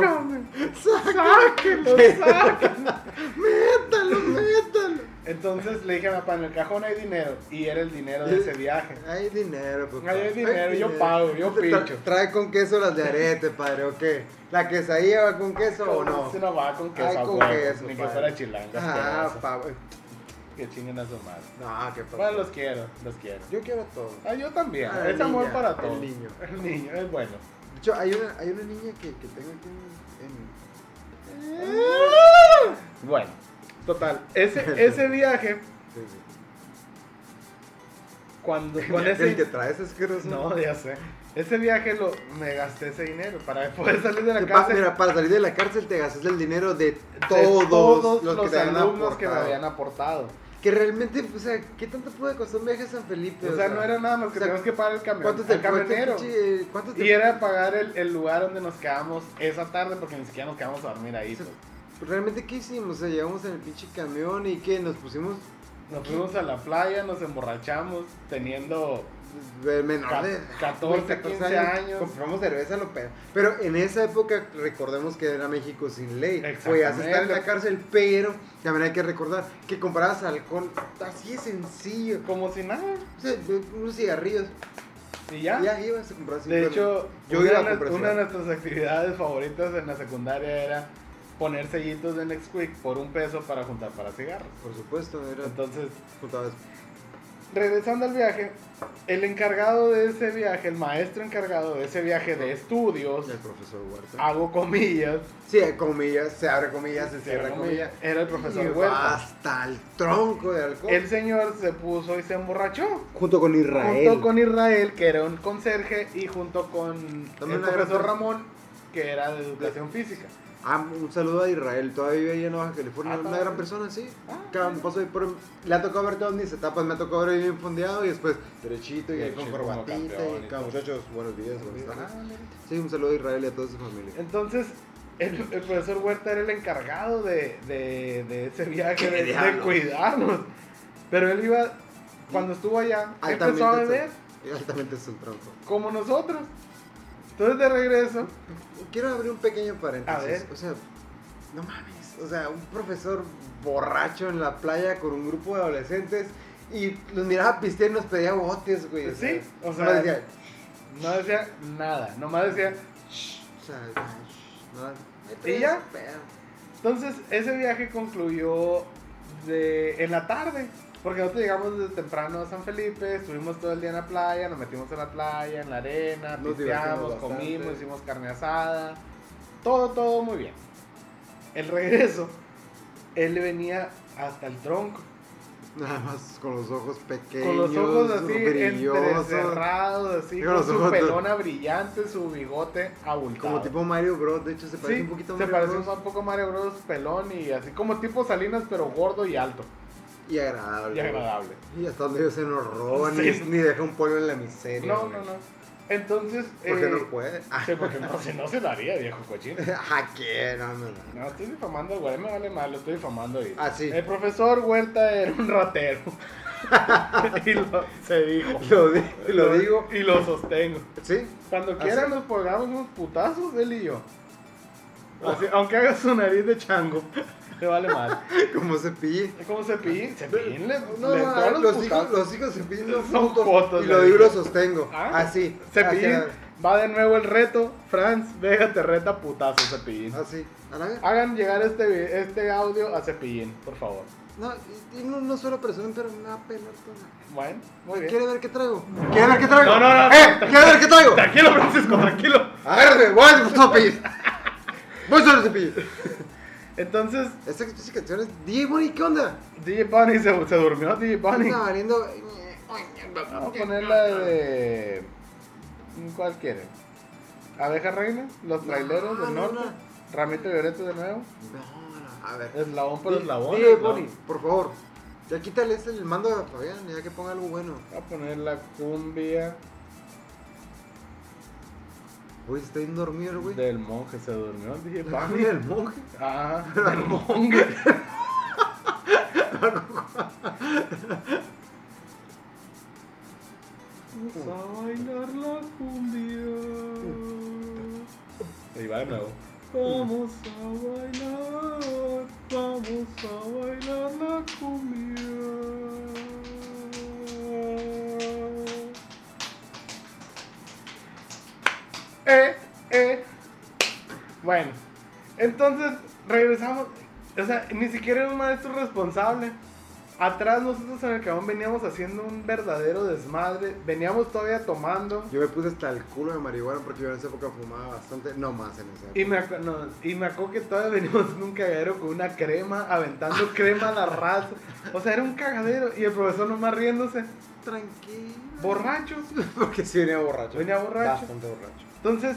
S2: Sácame, sáquenlo, sáquenlo.
S1: Métalo, métalo.
S2: Entonces le dije a mi papá, en el cajón hay dinero. Y era el dinero de ese viaje.
S1: Hay dinero, papá.
S2: Ahí hay dinero, yo pago, yo
S1: Tra-
S2: pincho.
S1: Trae con queso las de arete, padre, ¿o qué? ¿La quesadilla va con queso o no?
S2: Si no va con queso,
S1: Ay,
S2: a
S1: con
S2: huevo,
S1: queso,
S2: ni que
S1: padre.
S2: fuera chilanga.
S1: Ah,
S2: asqueroso.
S1: pa...
S2: Que chinguen a su madre.
S1: No, qué pasa.
S2: Bueno, los quiero, los quiero.
S1: Yo quiero todo.
S2: Ah, yo también.
S1: Ah,
S2: es
S1: el
S2: amor
S1: niño,
S2: para
S1: el
S2: todos.
S1: niño.
S2: El niño, es bueno.
S1: De hecho, hay una, hay una niña que, que tengo aquí en... en-
S2: Bueno, total. Ese, ese viaje,
S1: Sí, sí.
S2: cuando con
S1: El
S2: ese.
S1: que traes es asqueroso.
S2: No, ya sé. Ese viaje lo me gasté ese dinero para poder salir de la
S1: Pa-
S2: cárcel.
S1: Mira, para salir de la cárcel te gastas el dinero de
S2: de
S1: todos,
S2: todos
S1: los,
S2: los,
S1: que te habían
S2: alumnos que me
S1: aportado.
S2: habían aportado.
S1: Que realmente, o sea, ¿qué tanto puede costar un viaje a San Felipe?
S2: O sea, no era nada más que
S1: o sea,
S2: teníamos que pagar el camión,
S1: ¿Cuánto te
S2: el camionero.
S1: cuesta, pinche- ¿Cuánto te
S2: Y era pagar el, el lugar donde nos quedamos esa tarde porque ni siquiera nos quedamos a dormir ahí.
S1: O sea,
S2: pues.
S1: ¿Realmente qué hicimos? O sea, llegamos en el pinche camión y ¿qué? Nos pusimos
S2: Nos fuimos a la playa, nos emborrachamos teniendo
S1: de menor
S2: Ca-
S1: de
S2: catorce, quince años.
S1: Compramos cerveza, lo pedo. Pero en esa época, recordemos que era México sin ley.
S2: Exactamente.
S1: Podías estar en la cárcel, pero también hay que recordar que comprabas alcohol así de sencillo.
S2: como si nada.
S1: O sea, unos cigarrillos.
S2: Y ya.
S1: Ya ibas a comprar
S2: De hecho,
S1: yo
S2: una,
S1: iba a
S2: de-
S1: comprar
S2: una de
S1: cigarros.
S2: nuestras actividades favoritas en la secundaria era poner sellitos de Nextquick por un peso para juntar para cigarros.
S1: Por supuesto, era.
S2: Entonces,
S1: juntabas-
S2: regresando al viaje, el encargado de ese viaje, el maestro encargado de ese viaje de estudios,
S1: El profesor Huerta.
S2: hago comillas,
S1: Sí, comillas, se abre comillas, se cierra
S2: era
S1: comillas.
S2: era el profesor
S1: Y
S2: Huerta.
S1: hasta el tronco de alcohol.
S2: El señor se puso y se emborrachó.
S1: Junto con Israel.
S2: Junto con Israel, que era un conserje, y junto con
S1: También
S2: el
S1: era
S2: profesor
S1: otro.
S2: Ramón, que era de educación física.
S1: Ah, un saludo a Israel, todavía vive ahí en Baja California,
S2: Ah,
S1: una
S2: todavía.
S1: gran persona, sí.
S2: Ah,
S1: Cada paso ahí por, le ha tocado ver todas mis etapas, me ha tocado ver ahí bien fondeado y después derechito y ahí con
S2: Derechito como
S1: corbatita
S2: campeón
S1: y
S2: y
S1: cada
S2: todo.
S1: muchachos, buenos días, buenas tardes.
S2: Ah, mira.
S1: Sí, un saludo a Israel y a toda su familia.
S2: Entonces, el, el profesor Huerta era el encargado de, de, de ese viaje,
S1: ¿Qué
S2: de, de
S1: diablos?
S2: cuidarnos. Pero él iba, cuando estuvo allá, empezó a beber,
S1: es- altamente es un tronco.
S2: como nosotros. Entonces, de regreso,
S1: Quiero abrir un pequeño paréntesis.
S2: A ver.
S1: O sea, no mames. O sea, un profesor borracho en la playa con un grupo de adolescentes y los miraba pistear y nos pedía botes, güey. O
S2: Sí,
S1: sea,
S2: o sea,
S1: no decía,
S2: no decía nada, nomás decía...
S1: o sea, no,
S2: ¿Y ya?
S1: pedo.
S2: Entonces, ese viaje concluyó de, en la tarde, porque nosotros llegamos desde temprano a San Felipe, estuvimos todo el día en la playa, nos metimos en la playa, en la arena,
S1: Nos
S2: pisteamos,
S1: divertimos
S2: comimos,
S1: bastante.
S2: hicimos carne asada, todo, todo muy bien. El regreso, él venía hasta el tronco,
S1: Nada más con los ojos pequeños,
S2: con los ojos así
S1: brillosos,
S2: entrecerrados, así,
S1: Con
S2: con
S1: los
S2: su
S1: ojos de-
S2: pelona brillante, su bigote abultado.
S1: como tipo Mario Bros. De hecho, se parece
S2: Sí,
S1: un poquito a
S2: se
S1: Mario
S2: parece
S1: Bros.
S2: un poco a Mario Bros. Pelón y así como tipo Salinas, pero gordo y alto
S1: Y agradable.
S2: y agradable.
S1: Y hasta donde ellos se nos roban,
S2: Sí.
S1: ni, ni deja un polvo en la miseria.
S2: No,
S1: güey.
S2: no, no. Entonces.
S1: Porque
S2: eh,
S1: no puede. Ah,
S2: Sí, porque no, si no se daría, viejo cochino.
S1: ¿a qué? No, no, no.
S2: No, estoy difamando al güey, me vale mal, lo estoy difamando ahí.
S1: Ah, sí.
S2: El profesor Huerta era un ratero. Y lo, se dijo.
S1: Lo, di- lo digo.
S2: Y lo sostengo.
S1: Sí.
S2: Cuando
S1: ¿Ah,
S2: quieran
S1: sí?
S2: nos pongamos unos putazos, él y yo. Así, aunque haga su nariz de chango, le vale mal.
S1: Como cepillín.
S2: Es como cepillín, cepillín le,
S1: No,
S2: le
S1: no,
S2: todos
S1: los,
S2: putazos.
S1: hijos, los hijos cepillín son
S2: Son
S1: juntos.
S2: jotos,
S1: Y lo
S2: le
S1: digo y lo
S2: digo.
S1: sostengo.
S2: Ah,
S1: Así.
S2: Cepillín,
S1: Así.
S2: va de nuevo el reto. Franz, Vega te reta putazo, Cepillín.
S1: Así. A la vez.
S2: Hagan llegar este, vi- este audio a Cepillín, por favor.
S1: No, y, y no, no suelo presumir, pero me va a pelar toda.
S2: Bueno, muy bien.
S1: ¿Quiere ver qué traigo? ¿Quiere ver qué traigo?
S2: No, no, no,
S1: ¡Eh!
S2: no.
S1: ¿Quiere ver qué traigo?
S2: Tranquilo, Francisco, tranquilo.
S1: Agárrate, voy a cepillir. Voy a cepillir.
S2: Entonces,
S1: Esta especie de canción es D J Bunny, ¿qué onda?
S2: D J Bunny se, se durmió, D J Bunny.
S1: Está valiendo.
S2: Vamos a poner la de... ¿Cuál quiere? ¿Abeja Reina? ¿Los traileros
S1: No,
S2: del
S1: no,
S2: norte?
S1: no.
S2: ¿Ramito Violeta de nuevo?
S1: No, no, a ver.
S2: Eslabón por eslabón.
S1: D J
S2: eslabón.
S1: Bunny, por favor. Ya quítale este el mando a Fabián, ya que ponga algo bueno.
S2: Voy a poner la cumbia
S1: Uy, está bien dormido el güey.
S2: del monje. Se durmió D J
S1: Ah,
S2: Bunny.
S1: mira el monje.
S2: Ah, del monje. Vamos a bailar la cumbia. Ahí va de nuevo. Vamos a bailar, vamos a bailar la cumbia. Eh, eh. Bueno, entonces regresamos. O sea, ni siquiera era un maestro responsable. Atrás nosotros en el camión veníamos haciendo un verdadero desmadre. Veníamos todavía tomando.
S1: Yo me puse hasta el culo de marihuana porque yo en esa época fumaba bastante. No más en esa época.
S2: Y me, acu- no, y me acuerdo que todavía veníamos en un cagadero con una crema, aventando crema a la raza. O sea, era un cagadero. Y el profesor nomás riéndose.
S1: Tranquilo.
S2: Borrachos.
S1: Porque sí venía borracho.
S2: Venía borracho.
S1: Bastante borracho.
S2: Entonces,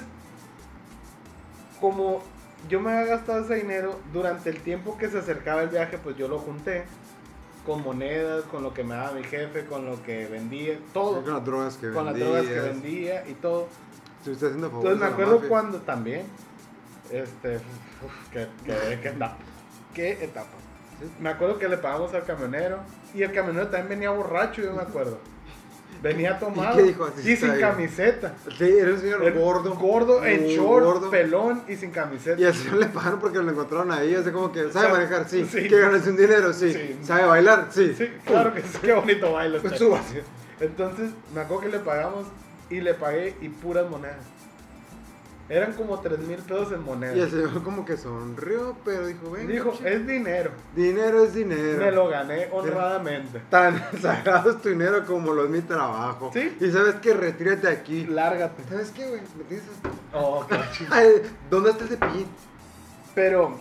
S2: como yo me había gastado ese dinero, durante el tiempo que se acercaba el viaje, pues yo lo junté. Con monedas, con lo que me daba mi jefe, con lo que vendía, todo.
S1: Con las drogas que
S2: Con las
S1: vendías.
S2: drogas que vendía y todo.
S1: Estuviste haciendo favor.
S2: Entonces me acuerdo cuando también, este, uf, qué, qué, qué etapa, qué etapa. Me acuerdo que le pagamos al camionero y el camionero también venía borracho, yo me acuerdo. Venía tomado
S1: qué dijo? Así
S2: y
S1: está
S2: sin
S1: bien.
S2: camiseta.
S1: Sí, era un señor
S2: Era
S1: gordo.
S2: Gordo, en
S1: muy
S2: short,
S1: gordo.
S2: pelón y sin camiseta.
S1: Y al señor le pagaron porque lo encontraron ahí, así como que, ¿sabe
S2: Sabe-
S1: manejar? Sí.
S2: sí.
S1: ¿Quiere ganarse un dinero? Sí.
S2: Sí.
S1: ¿Sabe bailar? Sí.
S2: Sí, claro que sí, qué bonito baila
S1: Pues
S2: usted.
S1: súbase.
S2: Entonces, me acuerdo que le pagamos y le pagué y puras monedas. Eran como tres mil pesos en
S1: Y el
S2: monedas.
S1: señor como que sonrió, pero dijo, ven.
S2: Dijo, es dinero.
S1: Dinero es dinero.
S2: Me lo gané honradamente.
S1: Tan sagrado es tu dinero como lo es mi trabajo.
S2: Sí.
S1: Y sabes que retírate aquí.
S2: Lárgate.
S1: ¿Sabes qué, güey? Me tienes hasta-
S2: Oh, qué chido.
S1: Ay, ¿dónde está el cepillín?
S2: Pero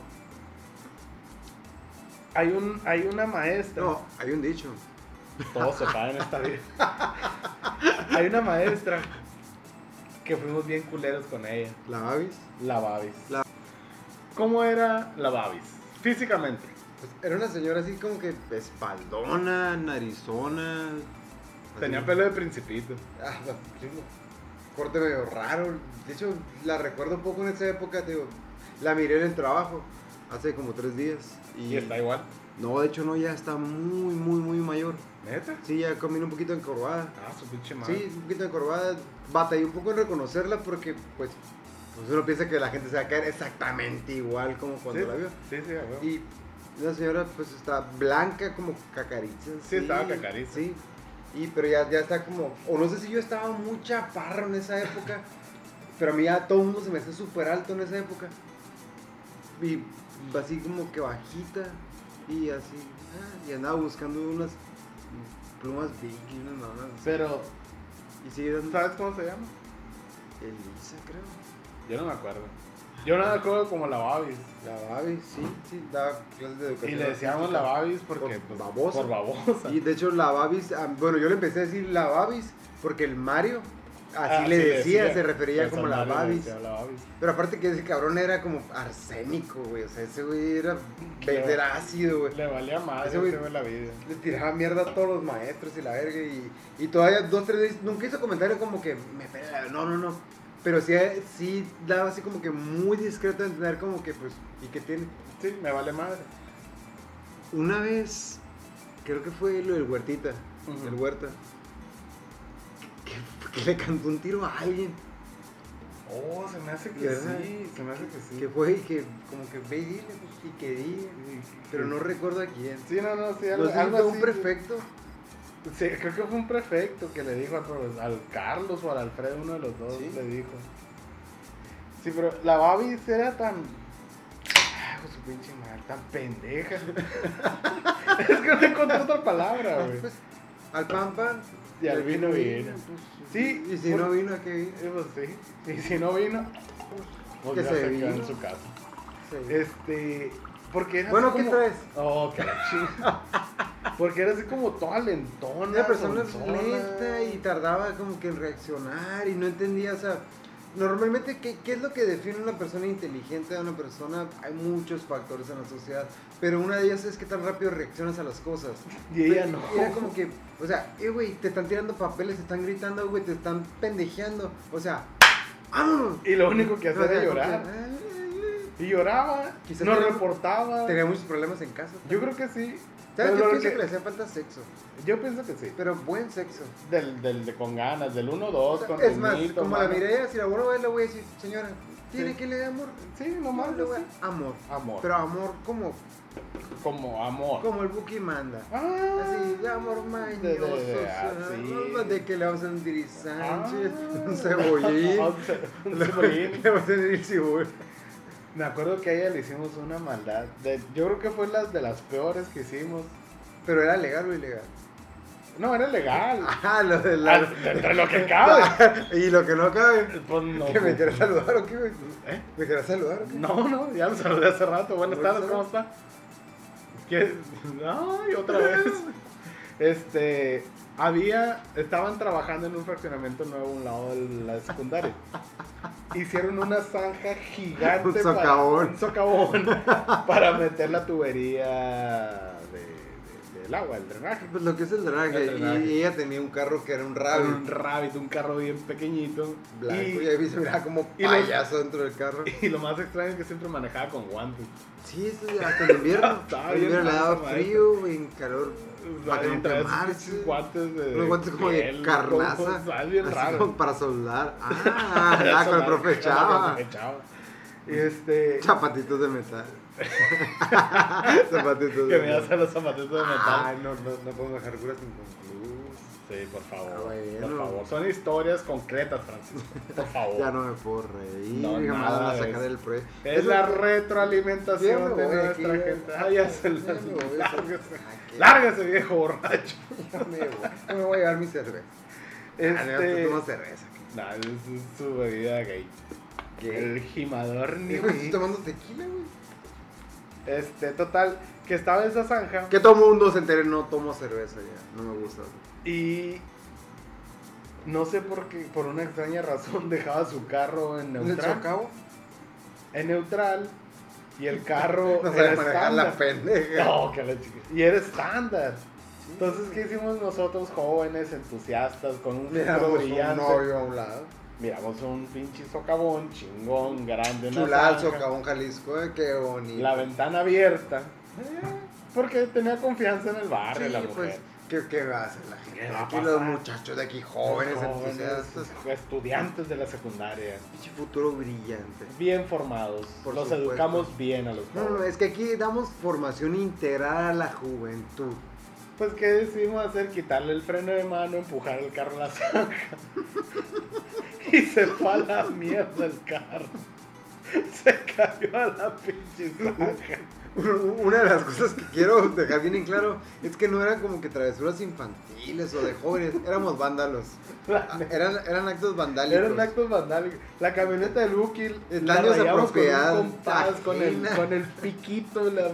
S2: hay un hay una maestra.
S1: No, hay un dicho.
S2: Todo se paga en esta vida. Hay una maestra que fuimos bien culeros con ella.
S1: ¿La Babis?
S2: La Babis.
S1: La-
S2: ¿Cómo era la Babis? Físicamente.
S1: Pues era una señora así como que espaldona, narizona.
S2: Tenía
S1: así.
S2: pelo de principito.
S1: Ah, sí, corte medio raro. De hecho, la recuerdo un poco en esa época, te digo. La miré en el trabajo hace como tres días. Y,
S2: ¿Y está igual?
S1: No, de hecho no, ya está muy, muy, muy mayor.
S2: ¿Neta?
S1: Sí, ya camina un poquito encorvada.
S2: Ah, su pinche madre.
S1: Sí, un poquito encorvada. Batallé un poco en reconocerla porque, pues, pues uno piensa que la gente se va a caer exactamente igual como cuando
S2: Sí,
S1: la vio.
S2: Sí, sí, a huevo.
S1: Y la señora, pues, está blanca como cacariza.
S2: Sí, estaba cacariza.
S1: Sí, y, pero ya, ya está como, o no sé si yo estaba muy chaparro en esa época, pero a mí ya todo el mundo se me hace súper alto en esa época. Y así como que bajita, y así, ah, y andaba buscando unas plumas big y unas mamadas.
S2: Pero,
S1: Y sí, eran
S2: ¿sabes cómo se llama?
S1: Elisa, creo.
S2: Yo no me acuerdo. Yo no me acuerdo como la Babis.
S1: La Babis, sí, sí, daba clases de educación.
S2: Y le decíamos la
S1: artística.
S2: Babis porque...
S1: Por
S2: pues,
S1: babosa.
S2: Por babosa.
S1: Y de hecho la Babis, ah, bueno, yo le empecé a decir la Babis porque el Mario así
S2: Ah,
S1: le
S2: sí,
S1: decía, se refería
S2: Pues
S1: como
S2: al
S1: la
S2: Mario le
S1: Babis.
S2: decía la Babis.
S1: Pero aparte que ese cabrón era como arsénico, güey, o sea, ese güey era vender ácido, güey.
S2: Le valía madre
S1: Ese güey-
S2: ese güey la vida.
S1: Le tiraba mierda a todos los maestros y la verga y, y todavía dos, tres veces, nunca hizo comentario como que me pela, no, no, no. Pero sí, sí daba así como que muy discreto de entender como que pues, ¿y qué tiene?
S2: Sí, me vale madre.
S1: Una vez, creo que fue lo del Huertita,
S2: Ujú.
S1: el Huerta, que, que le cantó un tiro a alguien,
S2: Oh, se me hace que
S1: ¿verdad?
S2: sí, se me hace que sí.
S1: que fue y que como que ve y dile, pues, y que diga, pero no recuerdo a quién.
S2: Sí, no, no, sí,
S1: No
S2: algo,
S1: sé si
S2: algo
S1: fue
S2: así.
S1: un prefecto.
S2: Sí, creo que fue un prefecto que le dijo a- al Carlos o al Alfredo, uno de los dos,
S1: ¿Sí?
S2: le dijo. Sí, pero la Babis era tan... Ay, hijo de su pinche madre, tan pendeja. Es que no encontré otra palabra,
S1: Ah,
S2: güey.
S1: pues, al pan pan.
S2: Y al vino vino.
S1: Pues,
S2: Sí,
S1: y si
S2: por-
S1: no vino, ¿a qué vino?
S2: Sí, pues sí. Y si no vino, pues
S1: Que
S2: ya
S1: se
S2: se quedó
S1: vino.
S2: en su casa.
S1: Sí.
S2: Este... Porque era
S1: Bueno,
S2: así
S1: ¿qué
S2: como...
S1: traes?
S2: Oh, qué la chingada. Porque era así como toda lentona.
S1: Una persona
S2: sonzona.
S1: lenta y tardaba como que en reaccionar y no entendía, o sea, normalmente, ¿qué, qué es lo que define una persona inteligente a una persona? Hay muchos factores en la sociedad, pero una de ellas es que tan rápido reaccionas a las cosas.
S2: Y ella
S1: Pero
S2: no.
S1: Era como que, o sea, eh, güey, te están tirando papeles, te están gritando, güey, te están pendejeando, o sea, ¡vámonos!
S2: Y lo único que hacía
S1: O sea,
S2: era
S1: como que,
S2: llorar.
S1: "Ay,
S2: Y lloraba,
S1: Quizás
S2: no
S1: tenía-
S2: reportaba.
S1: tenía muchos problemas en casa.
S2: Yo creo que sí.
S1: ¿Sabes?
S2: Pero
S1: Yo
S2: lo
S1: pienso que...
S2: que-
S1: le hacía falta sexo,
S2: Yo pienso que sí.
S1: pero buen sexo.
S2: Del, del de con ganas, del uno dos, con
S1: Es más,
S2: ritmito,
S1: como la
S2: mano.
S1: miré, si la vuelvo a ver, le voy a decir, señora, ¿tiene
S2: Sí.
S1: que le dé amor?
S2: Sí,
S1: No,
S2: nomás
S1: le voy
S2: sí.
S1: a- amor.
S2: Amor.
S1: Pero amor como,
S2: Como amor.
S1: como el Buki manda.
S2: Ah,
S1: Así, de amor mañoso.
S2: de- de- de-
S1: o sea,
S2: así.
S1: no de que le vamos a sentir Sánchez,
S2: Ah.
S1: un cebollín.
S2: Un
S1: Le
S2: cebollín.
S1: vamos a sentir cebollín.
S2: Me acuerdo que a ella le hicimos una maldad. De, yo creo que fue las de las peores que hicimos.
S1: Pero era legal o ilegal.
S2: No, era legal.
S1: Ah, lo de
S2: Ah,
S1: la.
S2: Entre lo que cabe.
S1: Y lo que no cabe.
S2: Pues no.
S1: ¿Que me quieres saludar o qué, güey?
S2: ¿Eh?
S1: ¿Me quieres saludar o qué?
S2: No, no, ya lo saludé hace rato. Buenas
S1: Buenas
S2: tardes, ¿cómo está? ¿Qué? Ay, otra vez. Este, había, estaban trabajando en un fraccionamiento nuevo a un lado de la secundaria. Hicieron una zanja gigante.
S1: Un socavón.
S2: Para, un socavón para meter la tubería de, de- del agua, el drenaje.
S1: Pues lo que es el drenaje.
S2: El drenaje.
S1: Y ella tenía un carro que era un
S2: Con
S1: Rabbit.
S2: un Rabbit, un carro bien pequeñito.
S1: Blanco. Y,
S2: Y,
S1: ahí se miraba como
S2: y los-
S1: payaso dentro del carro.
S2: y lo más extraño es que siempre manejaba con guantes.
S1: Sí, eso ya hasta el invierno.
S2: Estaba
S1: En
S2: bien
S1: invierno le
S2: raro
S1: daba
S2: esa
S1: frío, güey, en calor. Para que
S2: Y
S1: no
S2: traía esos
S1: quemarse.
S2: pinches guantes de.
S1: Unos guantes como de
S2: piel,
S1: carnaza.
S2: como- ¿sabes? Bien
S1: así
S2: raro.
S1: como para soldar. Ah, ya con el profe Chava.
S2: Y este.
S1: Zapatitos de metal. Zapatitos
S2: Que
S1: de
S2: me
S1: metal.
S2: hacen los zapatitos de metal.
S1: Ay, no, no, no podemos dejar curas inconclusas.
S2: Sí, por favor.
S1: Ah, bueno.
S2: Por favor. Son historias concretas, Francisco. Por favor.
S1: Ya no me puedo reír.
S2: No,
S1: jamás
S2: nada
S1: van a
S2: de
S1: sacar
S2: eso.
S1: el proyecto.
S2: Es la retroalimentación
S1: Ya me
S2: de
S1: voy
S2: nuestra
S1: aquí,
S2: gente.
S1: ya.
S2: Ay, ya se
S1: Ya me voy.
S2: Lárguese.
S1: Aquí.
S2: Lárguese, viejo borracho.
S1: Ya me voy. No me voy a llevar mi cerveza. Ah, no,
S2: Este.
S1: tú tomas cerveza.
S2: Nah, es es su bebida gay.
S1: ¿Qué?
S2: El gimador ni
S1: Estoy tomando tequila, güey.
S2: Este, total, que estaba esa zanja
S1: Que todo mundo se entere, no tomo cerveza ya. No me gusta.
S2: y no sé por qué, por una extraña razón dejaba su carro en
S1: ¿En el
S2: neutral.
S1: Chocabo?
S2: En neutral Y el carro
S1: No
S2: era
S1: sabe manejar la
S2: estándar.
S1: pendeja.
S2: No, que la chica. Y era estándar. Entonces, ¿qué hicimos nosotros jóvenes, entusiastas, con un
S1: Miramos
S2: futuro
S1: un
S2: brillante?
S1: novio a un lado.
S2: Miramos un pinche socavón chingón, grande, una
S1: Chulal,
S2: zanja,
S1: Socavón, Jalisco, eh, qué bonito.
S2: la ventana abierta. Eh, porque tenía confianza en el barrio,
S1: Sí,
S2: la mujer.
S1: pues, ¿qué, ¿qué va a hacer la
S2: ¿Qué
S1: gente?
S2: va a
S1: Aquí
S2: pasar?
S1: los muchachos de aquí, jóvenes,
S2: Jóvenes,
S1: entusiastas.
S2: estudiantes de la secundaria,
S1: Pinche futuro brillante.
S2: bien formados.
S1: Por
S2: los
S1: supuesto.
S2: educamos bien a los
S1: No, no,
S2: jóvenes.
S1: es que aquí damos formación integral a la juventud.
S2: Pues, ¿qué decidimos hacer? Quitarle el freno de mano, empujar el carro a la zanja. Y se fue a la mierda el carro. Se cayó a la pinche zanja.
S1: Una de las cosas que quiero dejar bien en claro es que no eran como que travesuras infantiles o de jóvenes, éramos vándalos. Eran, eran actos vandálicos.
S2: Eran actos vandálicos. La camioneta de Lucky la
S1: Daños de
S2: rayamos con
S1: propiedad
S2: un compás, con el,
S1: ajena.
S2: con el piquito, la, la-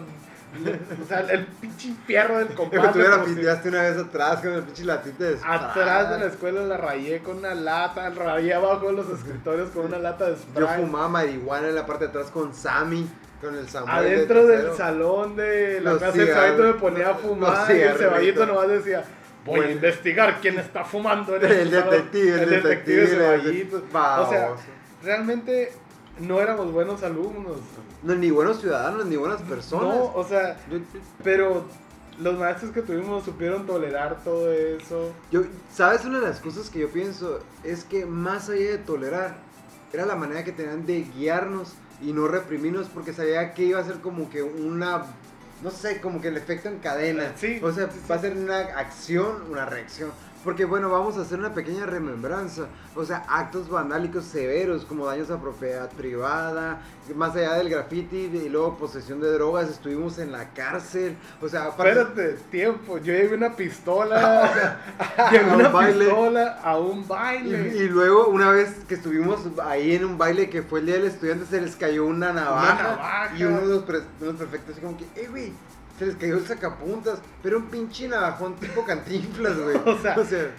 S2: o sea, el pinche fierro del
S1: Que
S2: compás.
S1: tú
S2: de
S1: la
S2: posi-
S1: pintaste una vez atrás con el pinche latita de spray.
S2: Atrás de la escuela la rayé con una lata, rayé abajo de los escritorios con una lata de
S1: Yo
S2: spray.
S1: fumaba marihuana en la parte de atrás con Sammy, con el Samuel.
S2: Adentro
S1: de
S2: del
S1: tercero.
S2: salón de la
S1: Los
S2: casa del
S1: cigarros,
S2: Ceballito me ponía a
S1: los
S2: fumar y el
S1: cigarritos.
S2: Ceballito nomás decía, voy a
S1: Bueno.
S2: investigar quién está fumando en
S1: El
S2: este salón".
S1: detective, el detective,
S2: Ceballito.
S1: el-
S2: O sea,
S1: baboso.
S2: realmente no éramos buenos alumnos.
S1: No, ni buenos ciudadanos, ni buenas personas.
S2: No, o sea,
S1: Yo,
S2: pero los maestros que tuvimos supieron tolerar todo eso.
S1: yo- ¿sabes? Una de las cosas que yo pienso es que más allá de tolerar, era la manera que tenían de guiarnos y no reprimirnos porque sabía que iba a ser como que una, no sé, como que el efecto en cadena.
S2: Sí,
S1: O sea,
S2: sí, sí.
S1: va a ser una acción, una reacción. Porque bueno, vamos a hacer una pequeña remembranza. O sea, actos vandálicos severos como daños a propiedad privada, más allá del graffiti y luego posesión de drogas, estuvimos en la cárcel. O sea, aparte-
S2: Espérate, tiempo, yo llevé una pistola, llevé
S1: A un
S2: una
S1: baile.
S2: pistola a un
S1: Y,
S2: baile.
S1: y luego, una vez que estuvimos ahí en un baile que fue el día del estudiante, se les cayó una navaja.
S2: navaja.
S1: Y uno de los, pre- de los prefectos, así como que, eh, güey, se les cayó el sacapuntas. Pero un pinche navajón tipo Cantinflas, güey.
S2: O sea,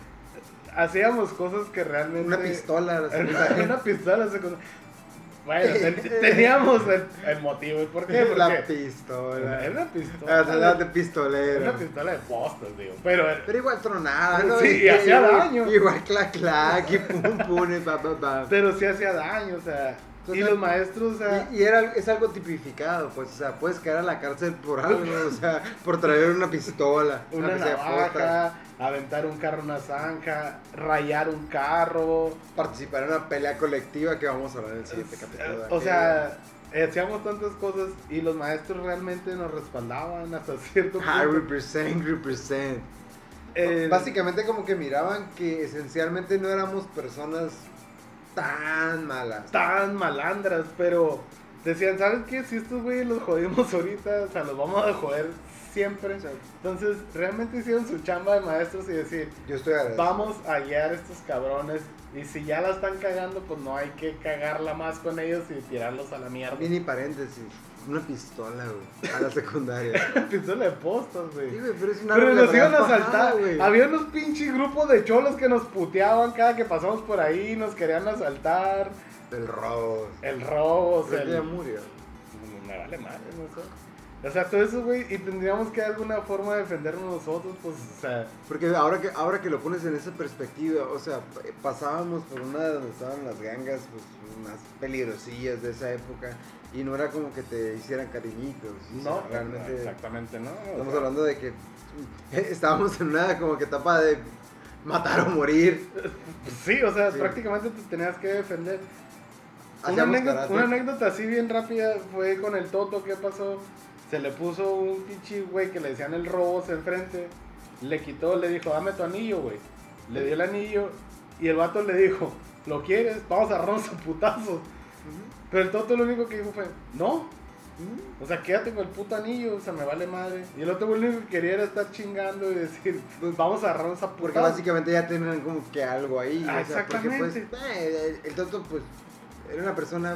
S2: hacíamos cosas que realmente...
S1: una pistola. la
S2: Una,
S1: secundaria.
S2: una pistola se con- Bueno, ten- teníamos el, el motivo. ¿Y por qué?
S1: La
S2: Porque
S1: pistola.
S2: era una
S1: Ah,
S2: pistola.
S1: o sea, la de
S2: Era
S1: pistolero.
S2: una pistola de postas, digo. Pero
S1: Pero igual tronada, ¿no?
S2: Sí, y hacía
S1: igual-
S2: daño.
S1: Igual clac clac y pum pum y pa pa pa.
S2: Pero sí hacía daño, o sea.
S1: O
S2: Y
S1: sea,
S2: los maestros, o sea.
S1: Y, y era, es algo tipificado, pues, o sea, puedes caer a la cárcel por algo, o sea, por traer una pistola,
S2: Una
S1: aunque sea posta,
S2: navaja, aventar un carro a una zanja, rayar un carro.
S1: participar en una pelea colectiva que vamos a hablar en el siguiente capítulo. de
S2: O
S1: aquí.
S2: sea, hacíamos tantas cosas y los maestros realmente nos respaldaban hasta cierto
S1: I
S2: punto.
S1: represent, represent.
S2: Eh,
S1: Básicamente como que miraban que esencialmente no éramos personas tan malas.
S2: Tan malandras, pero decían, ¿sabes qué? Si estos güeyes los jodimos ahorita, o sea, los vamos a joder siempre. Entonces, realmente hicieron su chamba de maestros y decir,
S1: Yo estoy agradecido.
S2: vamos a guiar a estos cabrones y si ya la están cagando, pues no hay que cagarla más con ellos y tirarlos a la mierda.
S1: Mini paréntesis, una pistola, güey, a la secundaria.
S2: Pistola de postas,
S1: Sí,
S2: güey.
S1: güey, pero es una
S2: Pero
S1: arma
S2: nos
S1: de
S2: iban a
S1: verdad,
S2: asaltar,
S1: güey.
S2: había unos pinches grupos de cholos que nos puteaban cada que pasamos por ahí, nos querían asaltar,
S1: El robo.
S2: el robo, o sea,
S1: Creo que ya
S2: el-
S1: murió.
S2: me vale madre, no sé. O sea, todo eso, güey, y tendríamos que de alguna forma defendernos nosotros, pues, o sea,
S1: Porque ahora que, ahora que lo pones en esa perspectiva, o sea, p- pasábamos por una de donde estaban las gangas, pues unas peligrosillas de esa época, y no era como que te hicieran cariñitos. o sea,
S2: no,
S1: realmente
S2: exactamente, ¿no? O
S1: estamos
S2: sea,
S1: hablando de que estábamos en una como que etapa de matar o morir.
S2: pues sí, o sea,
S1: Sí.
S2: prácticamente te tenías que defender. Una
S1: Hacíamos
S2: anécdota,
S1: karate.
S2: una anécdota así bien rápida fue con el Toto, ¿qué pasó? Se le puso un pinche güey que le decían el robos enfrente, le quitó, le dijo, dame tu anillo, güey. Le dio el anillo y el vato le dijo, ¿lo quieres? Vamos a agarrarnos a putazos. Pero el Toto lo único que dijo fue, no. O sea, quédate con el puto anillo, o sea, me vale madre. Y el otro güey lo único que quería era estar chingando y decir, pues vamos a agarrarnos a putazos.
S1: Porque básicamente ya tenían como que algo ahí.
S2: Ah,
S1: o sea, porque, pues,
S2: exactamente.
S1: eh, el, el Toto pues era una persona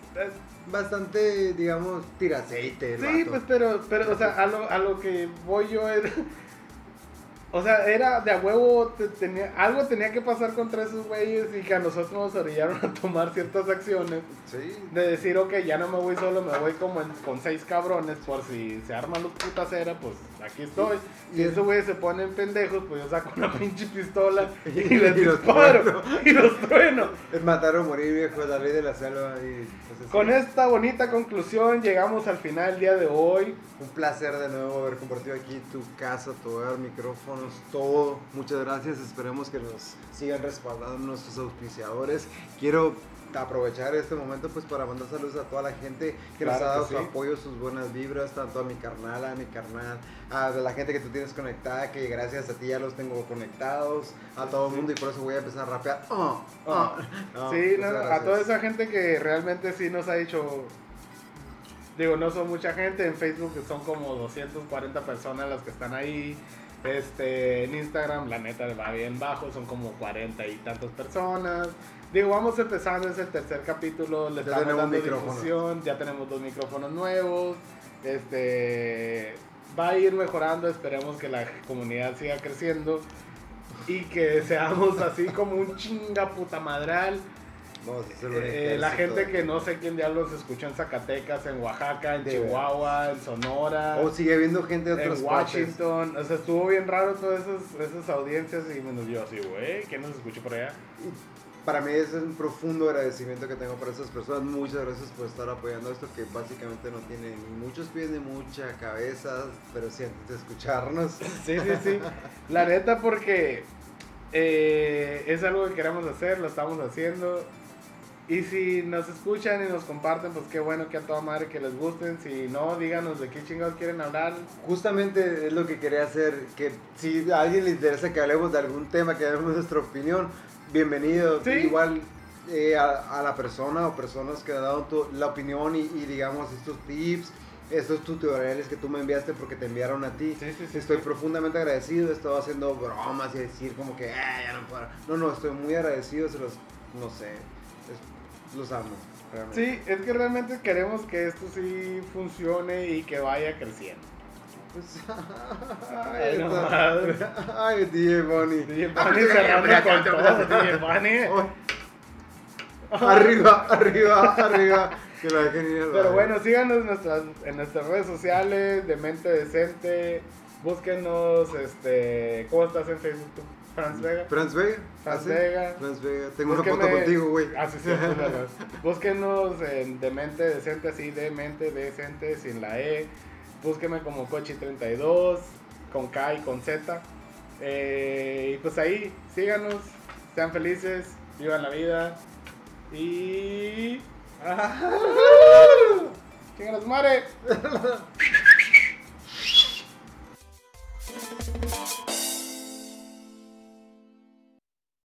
S1: bastante, digamos, tiraceite. el
S2: Sí,
S1: vato.
S2: pues, pero, pero, o sea, a lo, a lo que voy yo es... O sea, era de a huevo, te- tenía, algo tenía que pasar contra esos güeyes y que a nosotros nos orillaron a tomar ciertas acciones.
S1: Sí.
S2: De decir, ok, ya no me voy solo, me voy como en- con seis cabrones por si se arman los putaceras, pues aquí estoy. Si
S1: Y-
S2: esos güeyes se ponen pendejos, pues yo saco una pinche pistola y,
S1: Y
S2: les
S1: los
S2: disparo
S1: trueno.
S2: y los trueno.
S1: Es matar o morir, viejo, la ley de la selva. Y, pues, es-
S2: Con esta bonita conclusión llegamos al final del día de hoy.
S1: Un placer de nuevo haber compartido aquí tu casa, tu hogar, micrófonos, todo. Muchas gracias. Esperemos que nos sigan respaldando nuestros auspiciadores. Quiero aprovechar este momento pues para mandar saludos a toda la gente que nos
S2: Claro
S1: ha dado
S2: que
S1: su
S2: sí.
S1: apoyo, sus buenas vibras, tanto a mi carnal, a mi carnal, a de la gente que tú tienes conectada, que gracias a ti ya los tengo conectados, a todo el mundo, y por eso voy a empezar a rapear. Oh, oh. No,
S2: Sí,
S1: muchas
S2: no, a
S1: gracias.
S2: toda esa gente que realmente sí nos ha dicho, digo, no son mucha gente, en Facebook son como doscientas cuarenta personas las que están ahí, este, en Instagram la neta va bien bajo, son como cuarenta y tantas personas, digo, vamos empezando, es el tercer capítulo, le
S1: Ya
S2: estamos
S1: tenemos
S2: dando
S1: micrófonos.
S2: difusión, ya tenemos dos micrófonos nuevos, este, va a ir mejorando, esperemos que la comunidad siga creciendo y que seamos así como un chinga puta madral.
S1: Vamos a hacer un
S2: Eh, la
S1: ejército
S2: gente
S1: de-
S2: que no sé quién diablos escucha en Zacatecas, en Oaxaca, en
S1: De
S2: Chihuahua, en Sonora,
S1: Oh, sigue habiendo gente de otras
S2: en
S1: partes.
S2: Washington. O sea, estuvo bien raro todas esas, esas audiencias y menos yo así, güey, ¿quién nos escucha por allá?
S1: Para mí es un profundo agradecimiento que tengo para esas personas. Muchas gracias por estar apoyando esto que básicamente no tiene ni muchos pies ni mucha cabeza, pero sí antes de escucharnos.
S2: Sí, sí, sí. La neta porque eh, es algo que queremos hacer, lo estamos haciendo. Y si nos escuchan y nos comparten, pues qué bueno, que a toda madre que les gusten. Si no, díganos de qué chingados quieren hablar.
S1: Justamente es lo que quería hacer, que si a alguien le interesa que hablemos de algún tema, que demos nuestra opinión, bienvenido.
S2: Sí.
S1: Igual eh, a, a la persona o personas que han dado tu- la opinión y, y digamos estos tips, estos tutoriales que tú me enviaste porque te enviaron a ti.
S2: Sí, sí, sí,
S1: Estoy
S2: sí.
S1: profundamente agradecido. He estado haciendo bromas y decir como que, "Ah, ya no puedo". No, no, estoy muy agradecido, se los, no sé, es- los amo. Realmente.
S2: Sí, es que realmente queremos que esto sí funcione y que vaya creciendo.
S1: Pues,
S2: Ay,
S1: ay,
S2: no
S1: está-
S2: madre.
S1: ay, D J Bunny.
S2: D J Bunny cerrando con todo, D J Bunny.
S1: Arriba, arriba, arriba. Que la dejen ir a la-
S2: Pero bueno, síganos en nuestras, en nuestras redes sociales, de Mente Decente. Búsquenos, este, ¿cómo estás en Facebook tú? Franz Vega.
S1: Franz Vega.
S2: Franz
S1: ¿Ah, sí?
S2: Vega.
S1: Franz Vega. Tengo una
S2: Búsquenme-
S1: foto contigo, güey.
S2: Ah, sí, sí, tú, verdad. Búsquenos en De Mente Decente, así, de Mente Decente, sin la E. Búsquenme como Cochi treinta y dos, con K y con Z. Eh, y pues ahí, síganos, sean felices, vivan la vida. Y... ¡Chinga las madre!